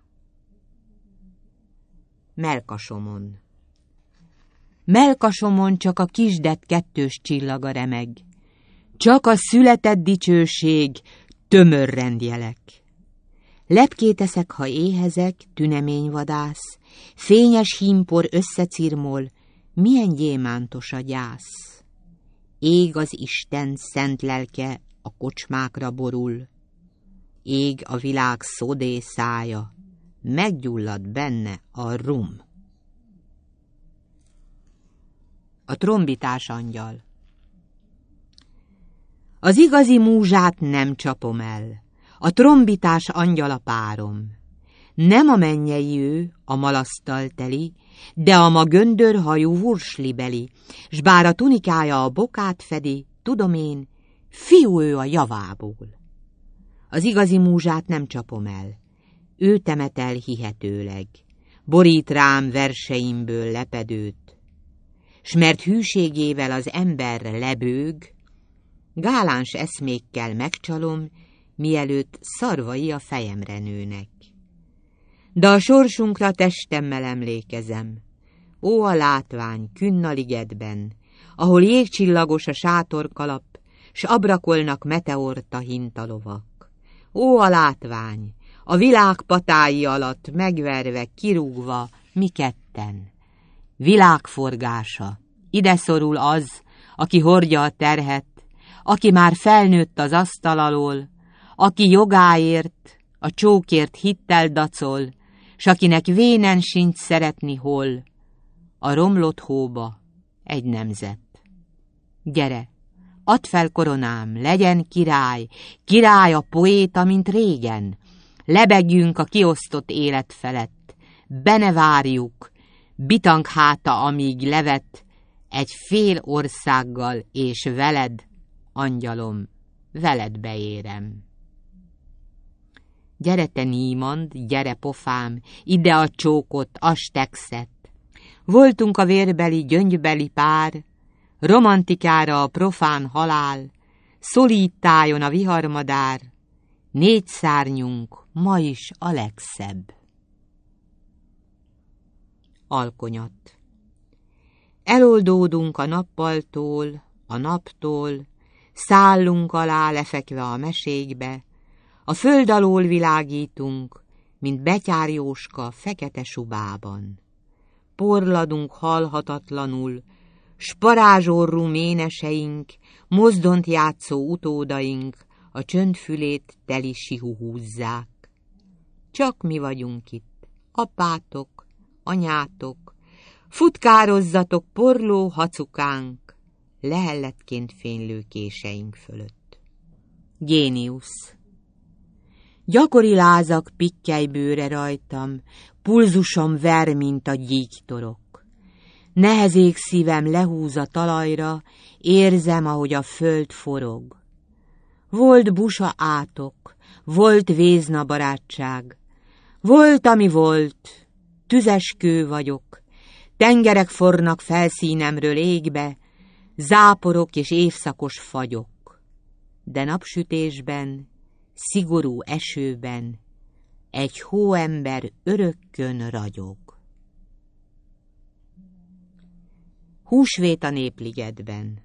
Melkasomon. Melkasomon csak a kisdet kettős csillaga remeg, csak a született dicsőség tömör rendjelek. Lepkét eszek, ha éhezek, tüneményvadász, fényes hímpor összecirmol, milyen gyémántos a gyász. Ég az Isten szent lelke, a kocsmákra borul, ég a világ szodé szája, meggyullad benne a rum. A trombitás angyal. Az igazi múzsát nem csapom el, a trombitás angyal a párom. Nem a mennyei ő, a malasztal teli, de a ma göndörhajú vurslibeli, s bár a tunikája a bokát fedi, tudom én, fiú ő a javából. Az igazi múzsát nem csapom el, ő temet el hihetőleg, borít rám verseimből lepedőt, s mert hűségével az ember lebőg, gáláns eszmékkel megcsalom, mielőtt szarvai a fejemre nőnek. De a sorsunkra testemmel emlékezem, ó a látvány künn a ligetben, ahol jégcsillagos a sátorkalap, s abrakolnak meteorta hintalovak. Ó a látvány, a világ patái alatt megverve, kirúgva, mi ketten. Világforgása, ide szorul az, aki hordja a terhet, aki már felnőtt az asztal alól, aki jogáért, a csókért hittel dacol, s akinek vénen sincs szeretni hol, a romlott hóba egy nemzet. Gyere, add fel koronám, legyen király, király a poéta, mint régen, lebegjünk a kiosztott élet felett, bene várjuk, bitang háta, amíg levet, egy fél országgal, és veled, angyalom, veled beérem. Gyere te Nímand, gyere pofám, ide a csókot, a stexet. Voltunk a vérbeli, gyöngybeli pár, romantikára a profán halál, szolíd tájon a viharmadár, négy szárnyunk ma is a legszebb. Alkonyat. Eloldódunk a nappaltól, a naptól, szállunk alá lefekve a mesékbe, a föld alól világítunk, mint Betyár Jóska fekete subában. Porladunk halhatatlanul, s parázsorrú méneseink, mozdont játszó utódaink a csöndfülét teli sihu húzzák. Csak mi vagyunk itt, apátok, anyátok, futkározzatok porló hacukánk, lehelletként fénylő késeink fölött. Géniusz. Gyakori lázak pittyely bőre rajtam, pulzusom ver, mint a gyíktorok. Nehezék szívem lehúz a talajra, érzem, ahogy a föld forog. Volt busa átok, volt vézna barátság, volt, ami volt, tüzes kő vagyok, tengerek fornak felszínemről égbe, záporok és évszakos fagyok. De napsütésben, szigorú esőben egy hóember örökkön ragyog. Húsvét a népligetben.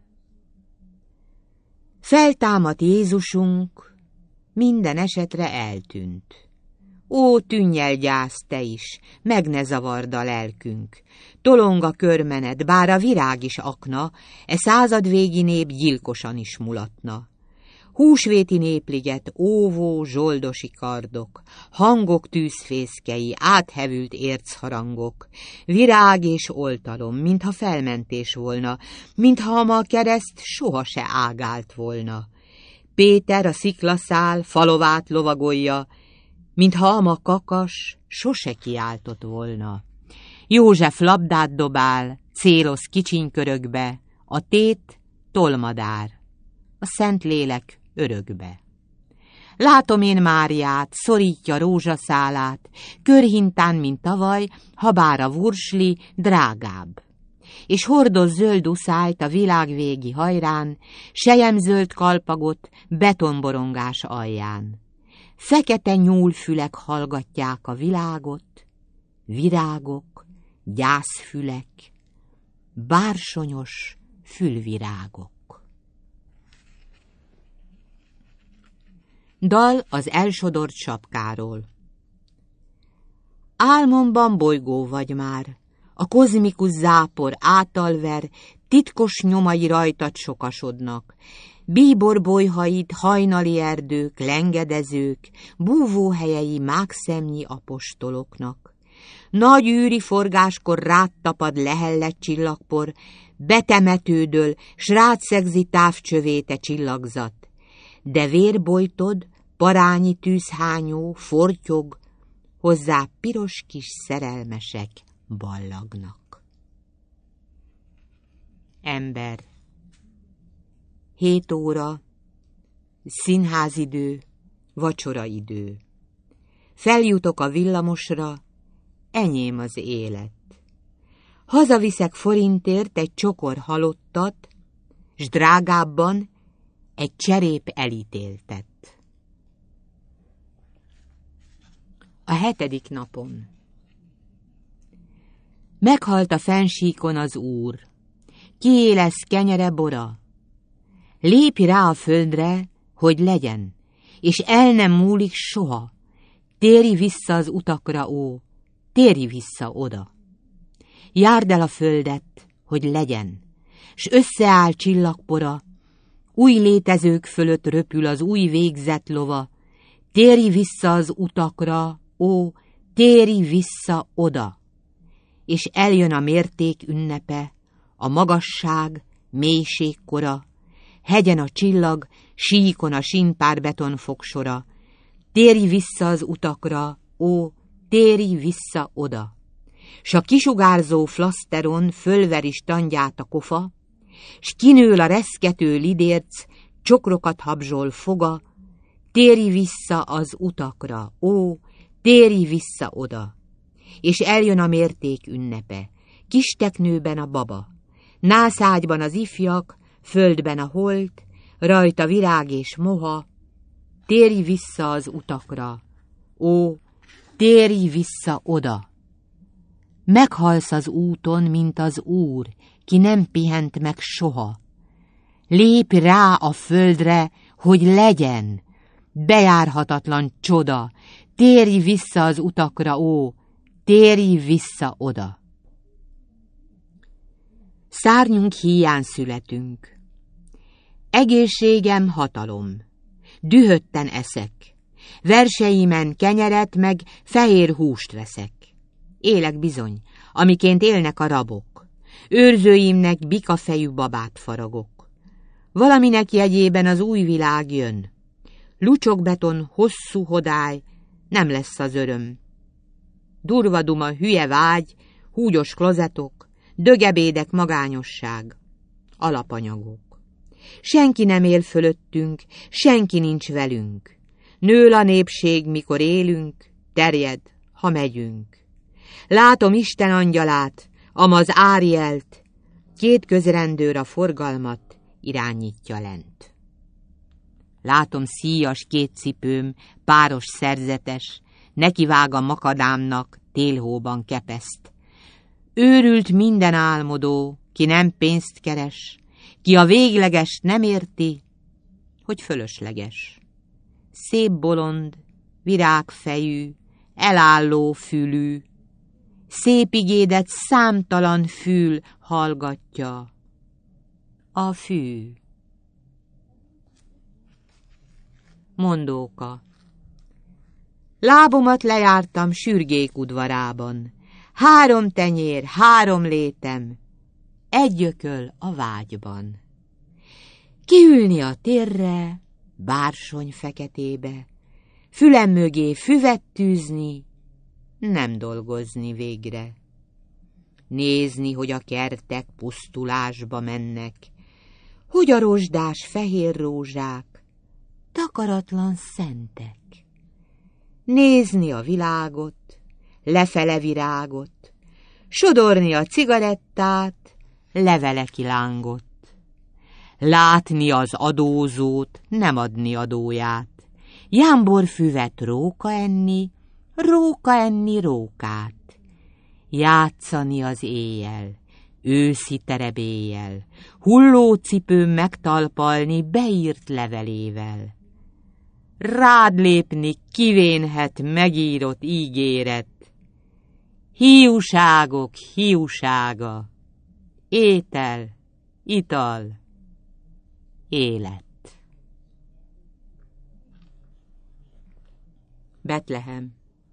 Feltámadt Jézusunk, minden esetre eltűnt. Ó, tűnj el, gyász, te is, meg ne zavard a lelkünk. Tolong a körmenet, bár a virág is akna, e századvégi nép gyilkosan is mulatna. Húsvéti népliget, óvó, zsoldosi kardok, hangok tűzfészkei, áthevült ércharangok, virág és oltalom, mintha felmentés volna, mintha ma a kereszt soha se ágált volna. Péter a sziklaszál falovát lovagolja, mintha ama kakas sose kiáltott volna. József labdát dobál, céloz kicsinykörökbe, a tét tolmadár, a Szentlélek örökbe. Látom én Máriát, szorítja rózsaszálát, körhintán, mint tavaly, habár a vursli drágább. És hordoz zöld uszályt a világvégi hajrán, selyemzöld kalpagot betonborongás alján. Fekete nyúlfülek hallgatják a világot, virágok, gyászfülek, bársonyos fülvirágok. Dal az elsodort sapkáról. Álmomban bolygó vagy már, a kozmikus zápor átalver, titkos nyomai rajtad sokasodnak. Bíbor bolyhaid, hajnali erdők, lengedezők, búvóhelyei mákszemnyi apostoloknak. Nagy űri forgáskor rád tapad lehellett csillagpor, betemetődöl, s rád szegzi távcsövéte csillagzat. De vérbojtod, parányi tűzhányó, fortyog, hozzá piros kis szerelmesek ballagnak. Ember. Hét óra, színházidő, vacsoraidő. Feljutok a villamosra, enyém az élet. Hazaviszek forintért egy csokor halottat, s drágábban egy cserép elítéltet. A hetedik napon. Meghalt a fensíkon az Úr, kié lesz kenyere bora. Lépj rá a földre, hogy legyen, és el nem múlik soha. Térj vissza az utakra, ó, térj vissza oda. Járd el a földet, hogy legyen, s összeáll csillagpora, új létezők fölött röpül az új végzett lova. Térj vissza az utakra, ó, térj vissza oda. És eljön a mérték ünnepe, a magasság, mélységkora, hegyen a csillag, síkon a sínpárbeton fogsora. Térj vissza az utakra, ó, térj vissza oda. S a kisugárzó flaszteron fölveri standját a kofa, s kinől a reszkető lidérc, csokrokat habzsol foga. Térj vissza az utakra, ó, térj vissza oda. És eljön a mérték ünnepe, kisteknőben a baba, nászágyban az ifjak, földben a holt, rajta virág és moha. Térj vissza az utakra, ó, térj vissza oda. Meghalsz az úton, mint az Úr, ki nem pihent meg soha. Lépj rá a földre, hogy legyen bejárhatatlan csoda. Térj vissza az utakra, ó, térj vissza oda. Szárnyunk híján születünk. Egészségem hatalom, dühötten eszek, verseimen kenyeret meg fehér húst veszek. Élek bizony, amiként élnek a rabok, őrzőimnek bikafejű babát faragok. Valaminek jegyében az új világ jön, lucsokbeton, hosszú hodály, nem lesz az öröm. Durvaduma, hülye vágy, húgyos klozetok, dögebédek, magányosság, alapanyagok. Senki nem él fölöttünk, senki nincs velünk. Nől a népség, mikor élünk, terjed, ha megyünk. Látom Isten angyalát, amaz Árielt, két közrendőr a forgalmat irányítja lent. Látom szíjas két cipőm, páros szerzetes, nekivág a makadámnak, télhóban kepeszt. Őrült minden álmodó, ki nem pénzt keres, ki a végleges nem érti, hogy fölösleges. Szép bolond, virágfejű, elálló fülű, szép igédet számtalan fül hallgatja a fű. Mondóka. Lábomat lejártam sürgék udvarában, három tenyér, három létem, egy ököl a vágyban. Kiülni a térre, bársony feketébe, fülem mögé füvet tűzni, nem dolgozni végre. Nézni, hogy a kertek pusztulásba mennek, hogy a rozsdás fehér rózsák takaratlan szentek. Nézni a világot, lefele virágot, sodorni a cigarettát, levele kilángot. Látni az adózót, nem adni adóját. Jámborfüvet róka enni, róka enni rókát. Játszani az éjjel, őszi terebélyel, hullócipőn megtalpalni beírt levelével. Rád lépni kivénhet megírott ígéret. Hiúságok hiúsága, étel, ital, élet. Betlehem.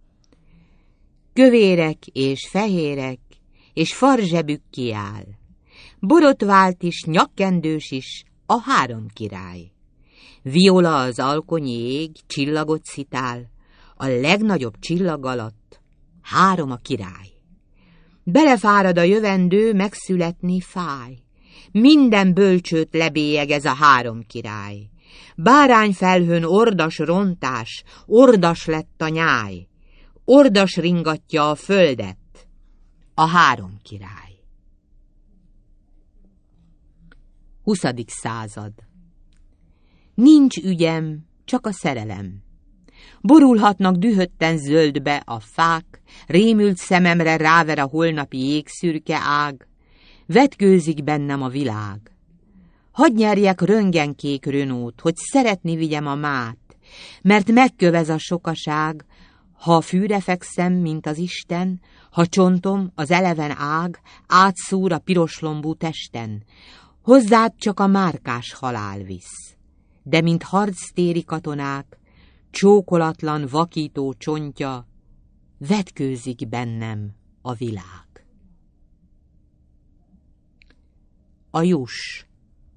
Kövérek és fehérek, és farzsebük kiáll. Borotvált is, nyakkendős is, a három király. Viola az alkonyi ég, csillagot szitál, a legnagyobb csillag alatt három a király. Belefárad a jövendő, megszületni fáj. Minden bölcsőt lebélyeg ez a három király. Bárányfelhőn ordas rontás, ordas lett a nyáj. Ordas ringatja a földet, a három király. Huszadik század. Nincs ügyem, csak a szerelem. Borulhatnak dühötten zöldbe a fák, rémült szememre ráver a holnapi jégszürke ág, vetkőzik bennem a világ. Hadd nyerjek röngenkék Renault, hogy szeretni vigyem a mát, mert megkövez a sokaság, ha a fűre fekszem, mint az Isten, ha csontom, az eleven ág, átszúr a piroslombú testen, hozzád csak a márkás halál visz. De mint harctéri katonák, csókolatlan vakító csontja, vetkőzik bennem a világ. A juss.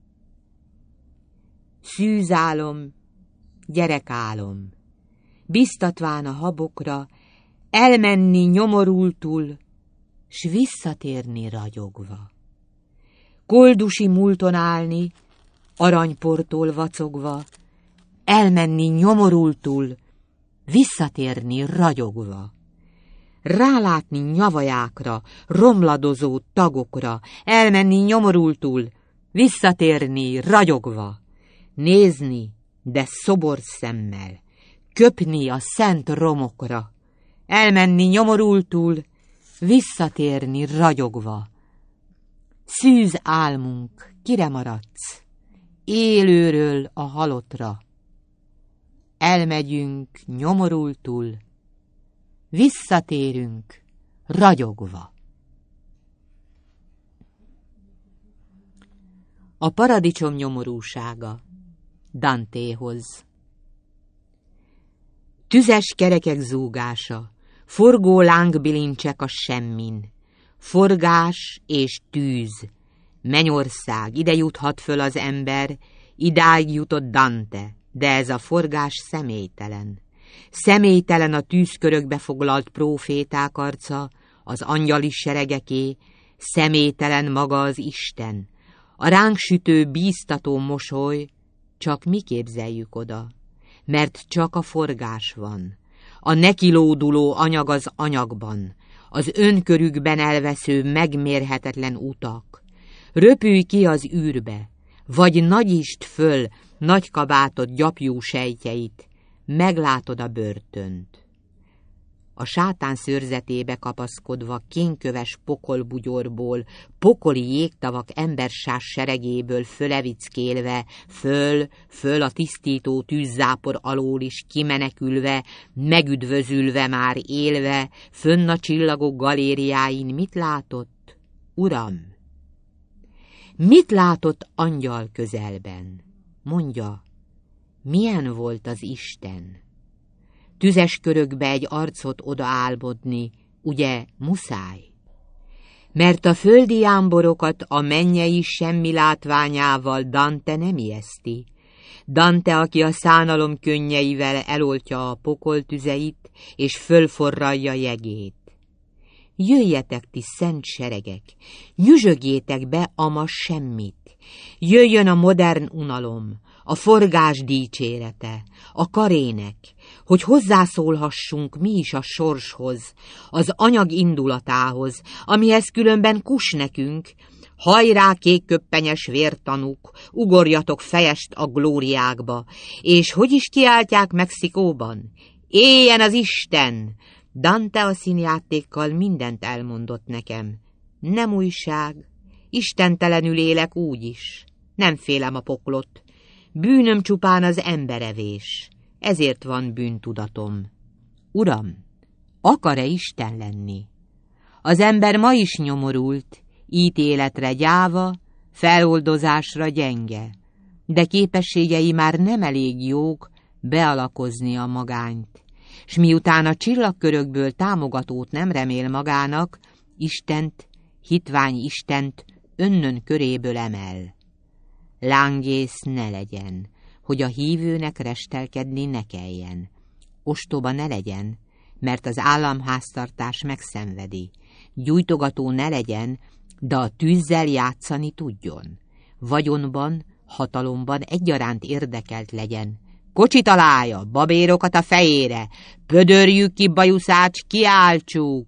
Szűzálom, gyerekálom, biztatván a habokra, elmenni nyomorultul, s visszatérni ragyogva. Koldusi múlton állni, aranyportól vacogva, elmenni nyomorultul, visszatérni ragyogva. Rálátni nyavajákra, romladozó tagokra, elmenni nyomorultul, visszatérni ragyogva. Nézni, de szobor szemmel, köpni a szent romokra, elmenni nyomorultul, visszatérni ragyogva. Szűz álmunk, kire maradsz? Élőről a halottra. Elmegyünk nyomorultul, visszatérünk ragyogva. A paradicsom nyomorúsága Dantéhoz. Tüzes kerekek zúgása, forgó lángbilincsek a semmin, forgás és tűz, mennyország, ide juthat föl az ember, idáig jutott Dante, de ez a forgás személytelen. Személytelen a tűzkörökbe foglalt próféták arca, az angyali seregeké, személytelen maga az Isten. A ránk sütő, bíztató mosoly, csak mi képzeljük oda, mert csak a forgás van. A nekilóduló anyag az anyagban, az önkörükben elvesző megmérhetetlen utak. Röpülj ki az űrbe, vagy nagyítsd föl nagy kabátod gyapjú sejtjeit, meglátod a börtönt. A sátán szőrzetébe kapaszkodva kénköves pokolbugyorból, pokoli jégtavak embersás seregéből fölevickélve, föl, föl a tisztító tűzzápor alól is kimenekülve, megüdvözülve már élve, fönn a csillagok galériáin mit látott, Uram? Mit látott angyal közelben? Mondja, milyen volt az Isten? Tüzes körökbe egy arcot odaálmodni, ugye muszáj? Mert a földi jámborokat a mennyei semmi látványával Dante nem ijeszti. Dante, aki a szánalom könnyeivel eloltja a pokol tüzeit, és fölforralja jegét. Jöjjetek ti szent seregek, nyüzsögjétek be ama semmit. Jöjjön a modern unalom, a forgás dicsérete, a karének, hogy hozzászólhassunk mi is a sorshoz, az anyag indulatához, amihez különben kus nekünk. Hajrá, kékköppenyes vértanúk, ugorjatok fejest a glóriákba, és hogy is kiáltják Mexikóban? Éljen az Isten! Dante a színjátékkal mindent elmondott nekem. Nem újság, istentelenül élek úgyis. Nem félem a poklot. Bűnöm csupán az emberevés. Ezért van bűntudatom. Uram, akar-e Isten lenni? Az ember ma is nyomorult, ítéletre gyáva, feloldozásra gyenge, de képességei már nem elég jók bealakozni a magányt, s miután a csillagkörökből támogatót nem remél magának, Istent, hitvány Istent önnön köréből emel. Lángész ne legyen, hogy a hívőnek restelkedni ne kelljen. Ostoba ne legyen, mert az államháztartás megszenvedi. Gyújtogató ne legyen, de a tűzzel játszani tudjon. Vagyonban, hatalomban egyaránt érdekelt legyen. Kocsit találja, babérokat a fejére, pödörjük ki bajuszát, s kiáltsuk.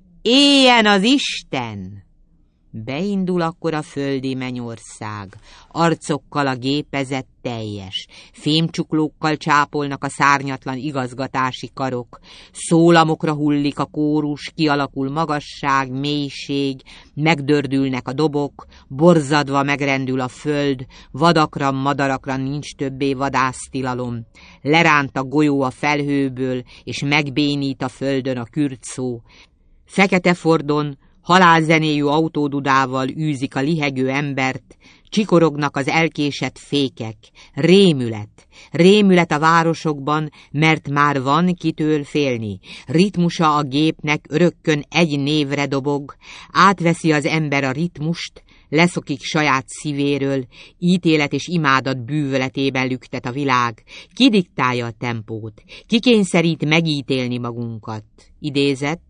Éljen az Isten! Beindul akkor a földi mennyország, arcokkal a gépezet teljes, fémcsuklókkal csápolnak a szárnyatlan igazgatási karok, szólamokra hullik a kórus, kialakul magasság, mélység, megdördülnek a dobok, borzadva megrendül a föld, vadakra, madarakra nincs többé vadásztilalom, leránt a golyó a felhőből, és megbénít a földön a kürtszó, fekete fordon, halálzenéjű autódudával űzik a lihegő embert, csikorognak az elkésett fékek, rémület, rémület a városokban, mert már van kitől félni. Ritmusa a gépnek örökkön egy névre dobog, átveszi az ember a ritmust, leszokik saját szívéről, ítélet és imádat bűvöletében lüktet a világ, ki diktálja a tempót, ki kényszerít megítélni magunkat. Idézet,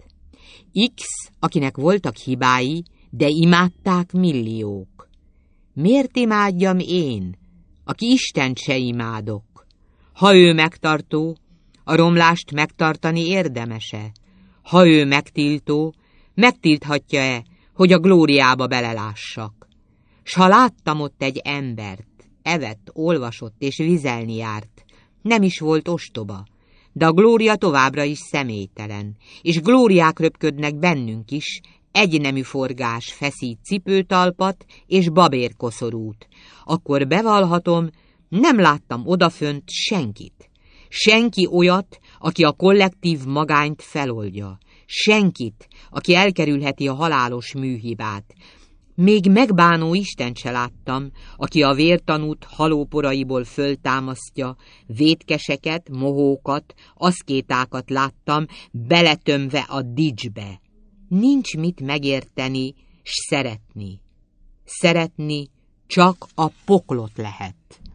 X, akinek voltak hibái, de imádták milliók. Miért imádjam én, aki Istent se imádok? Ha ő megtartó, a romlást megtartani érdemese? Ha ő megtiltó, megtilthatja-e, hogy a glóriába belelássak? S ha láttam ott egy embert, evett, olvasott és vizelni járt, nem is volt ostoba, de a glória továbbra is személytelen, és glóriák röpködnek bennünk is, egynemű forgás feszít cipőtalpat és babérkoszorút. Akkor bevallhatom, nem láttam odafönt senkit. Senki olyat, aki a kollektív magányt feloldja. Senkit, aki elkerülheti a halálos műhibát. Még megbánó Istent se láttam, aki a vértanút halóporaiból föltámasztja, vétkeseket, mohókat, aszkétákat láttam, beletömve a dicsbe. Nincs mit megérteni, s szeretni. Szeretni csak a poklot lehet.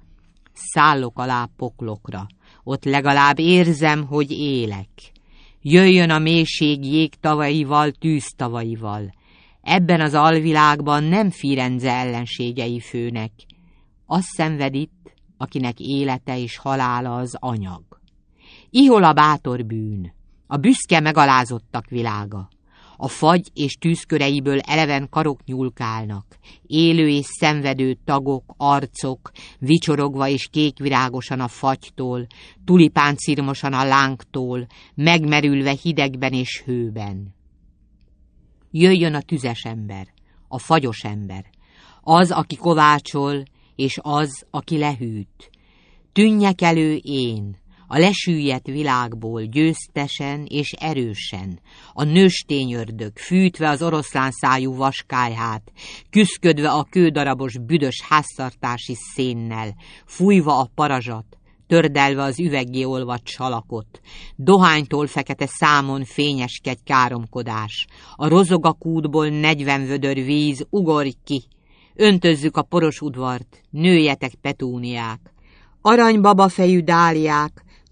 Szállok alá poklokra, ott legalább érzem, hogy élek. Jöjjön a mélység jégtavaival, tűztavaival. Ebben az alvilágban nem Firenze ellenségei főnek. Azt szenved itt, akinek élete és halála az anyag. Ihol a bátor bűn, a büszke megalázottak világa. A fagy és tűzköreiből eleven karok nyúlkálnak, élő és szenvedő tagok, arcok, vicsorogva és kékvirágosan a fagytól, tulipáncirmosan a lángtól, megmerülve hidegben és hőben. Jöjjön a tüzes ember, a fagyos ember, az, aki kovácsol, és az, aki lehűt. Tűnjek elő én, a lesüllyedt világból győztesen és erősen, a nőstényördög, fűtve az oroszlán szájú vaskályhát, küszködve a kődarabos büdös háztartási szénnel, fújva a parazsat, tördelve az üveggé olvadt salakot, dohánytól fekete számon fényeskedj káromkodás, a rozogakútból negyven vödör víz, ugorj ki, öntözzük a poros udvart, nőjetek petúniák, aranybabafejű dáliák,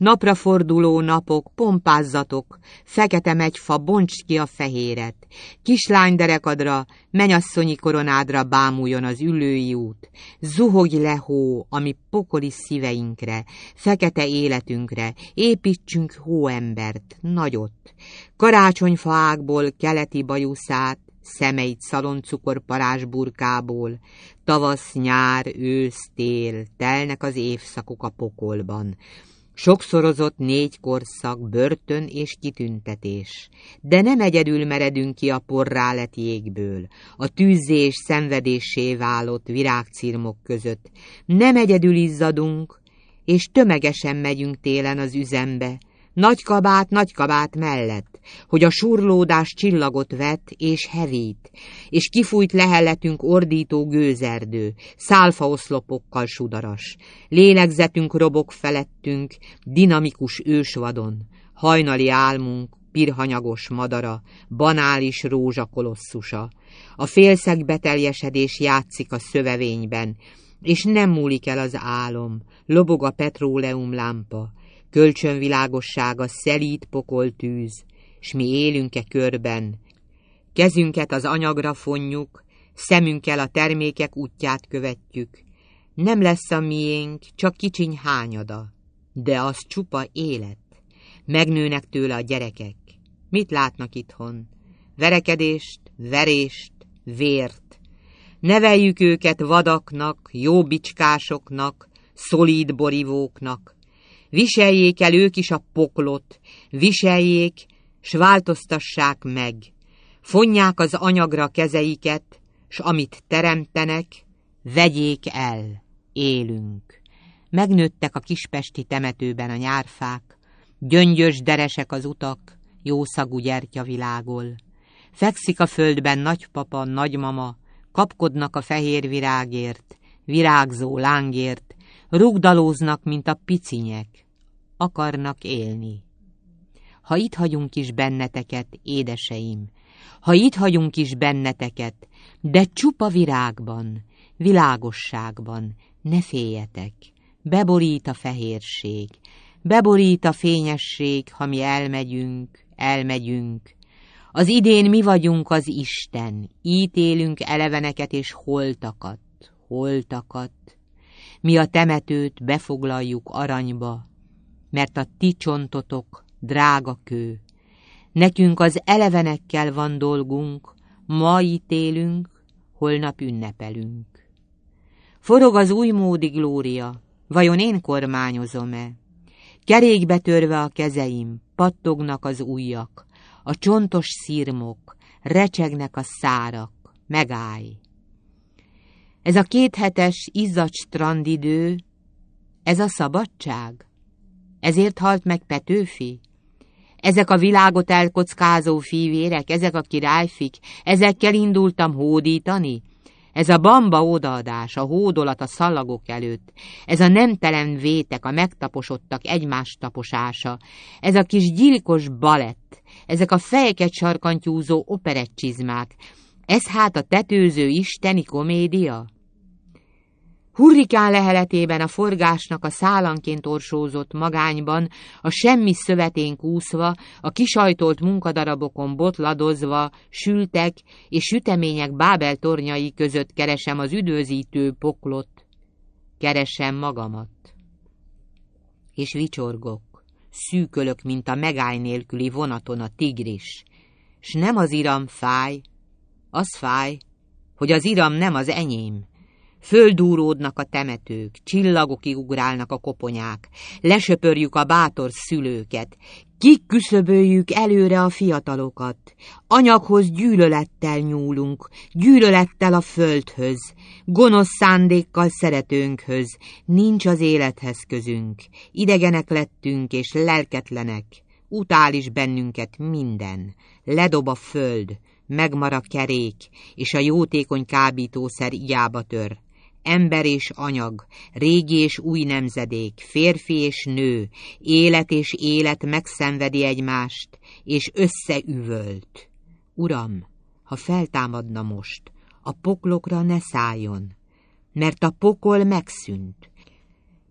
Napra forduló napok, pompázzatok, fekete megyfa, bontsd ki a fehéret. Kislány derekadra, menyasszonyi koronádra bámuljon az üllői út. Zuhogj le hó, ami pokoli szíveinkre, fekete életünkre, építsünk hóembert, nagyot. Karácsonyfa ágból keleti bajuszát, szemeit szaloncukor parázsburkából, tavasz, nyár, ősz, tél, telnek az évszakok a pokolban. Sokszorozott négy korszak, börtön és kitüntetés. De nem egyedül meredünk ki a porrá lett jégből, a tűzzé és szenvedéssé válott virágcirmok között. Nem egyedül izzadunk, és tömegesen megyünk télen az üzembe, nagy kabát, nagy kabát mellett, hogy a surlódás csillagot vet és hevít, és kifújt lehelletünk ordító gőzerdő, szálfaoszlopokkal sudaras, lélegzetünk robog felettünk, dinamikus ősvadon, hajnali álmunk, pirhanyagos madara, banális rózsa kolosszusa. A félszeg beteljesedés játszik a szövevényben, és nem múlik el az álom, lobog a petróleum lámpa, kölcsönvilágossága szelíd pokoltűz, s mi élünk-e körben. Kezünket az anyagra fonjuk, szemünkkel a termékek útját követjük. Nem lesz a miénk, csak kicsiny hányada, de az csupa élet. Megnőnek tőle a gyerekek. Mit látnak itthon? Verekedést, verést, vért. Neveljük őket vadaknak, jó bicskásoknak, szolíd borivóknak. Viseljék el ők is a poklot, viseljék, s változtassák meg. Fonják az anyagra kezeiket, s amit teremtenek, vegyék el, élünk. Megnőttek a kispesti temetőben a nyárfák, gyöngyös deresek az utak, jószagú gyertya világol. Fekszik a földben nagypapa, nagymama, kapkodnak a fehér virágért, virágzó lángért, rugdalóznak, mint a picinyek, akarnak élni. Ha itt hagyunk is benneteket, édeseim, ha itt hagyunk is benneteket, de csupa virágban, világosságban, ne féljetek, beborít a fehérség, beborít a fényesség, ha mi elmegyünk, elmegyünk. Az idén mi vagyunk az Isten, ítélünk eleveneket és holtakat, holtakat. Mi a temetőt befoglaljuk aranyba, mert a ti csontotok drága kő. Nekünk az elevenekkel van dolgunk, ma ítélünk, holnap ünnepelünk. Forog az újmódi glória, vajon én kormányozom-e? Kerékbe törve a kezeim, pattognak az ujjak, a csontos szirmok, recsegnek a szárak, megállj. Ez a kéthetes izzadt strandidő, ez a szabadság? Ezért halt meg Petőfi? Ezek a világot elkockázó fívérek, ezek a királyfik, ezekkel indultam hódítani? Ez a bamba odaadás, a hódolat a szallagok előtt, ez a nemtelen vétek, a megtaposodtak egymás taposása, ez a kis gyilkos balett, ezek a fejeket sarkantyúzó operettcsizmák, ez hát a tetőző isteni komédia? Hurrikán leheletében a forgásnak a szálanként orsózott magányban, a semmi szövetén kúszva, a kisajtolt munkadarabokon botladozva, sültek és sütemények Bábel tornyai között keresem az üdvözítő poklot, keresem magamat. És vicsorgok, szűkölök, mint a megáll nélküli vonaton a tigris, s nem az iram fáj, az fáj, hogy az iram nem az enyém. Földúródnak a temetők, csillagokig ugrálnak a koponyák, lesöpörjük a bátor szülőket, kiküszöböljük előre a fiatalokat, anyaghoz gyűlölettel nyúlunk, gyűlölettel a földhöz, gonosz szándékkal szeretőnkhöz, nincs az élethez közünk, idegenek lettünk és lelketlenek, utál is bennünket minden, ledob a föld, megmar a kerék, és a jótékony kábítószer igyába tör. Ember és anyag, régi és új nemzedék, férfi és nő, élet és élet megszenvedi egymást, és összeüvölt. Uram, ha feltámadna most, a poklokra ne szálljon, mert a pokol megszűnt.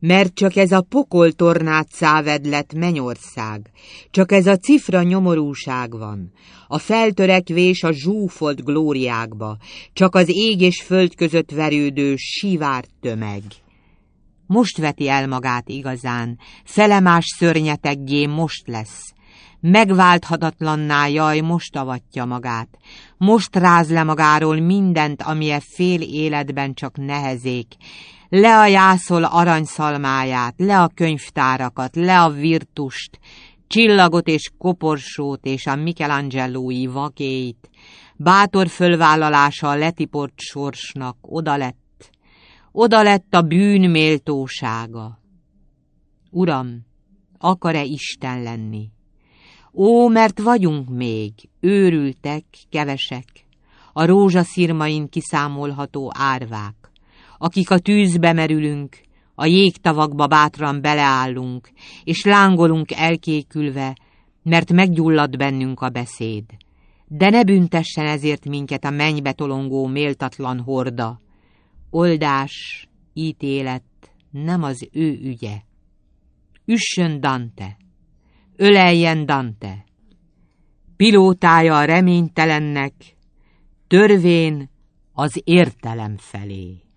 Mert csak ez a pokoltornát szávedlet mennyország, csak ez a cifra nyomorúság van, a feltörekvés a zsúfolt glóriákba, csak az ég és föld között verődő sivár tömeg. Most veti el magát igazán, felemás szörnyeteggé most lesz. Megválthatatlanná, jaj, most avatja magát. Most ráz le magáról mindent, amilyen fél életben csak nehezék. Leajászol aranyszalmáját, le a könyvtárakat, le a virtust, csillagot és koporsót és a Michelangelo-i vakéit. Bátor fölvállalása a letiport sorsnak oda lett. Oda lett a bűn méltósága. Uram, akar-e Isten lenni? Ó, mert vagyunk még, őrültek, kevesek, a rózsaszirmain kiszámolható árvák, akik a tűzbe merülünk, a jégtavakba bátran beleállunk, és lángolunk elkékülve, mert meggyullad bennünk a beszéd. De ne büntessen ezért minket a mennybe tolongó méltatlan horda. Oldás, ítélet nem az ő ügye. Üssön Dante, öleljen Dante. Pilótája a reménytelennek, törvén az értelem felé.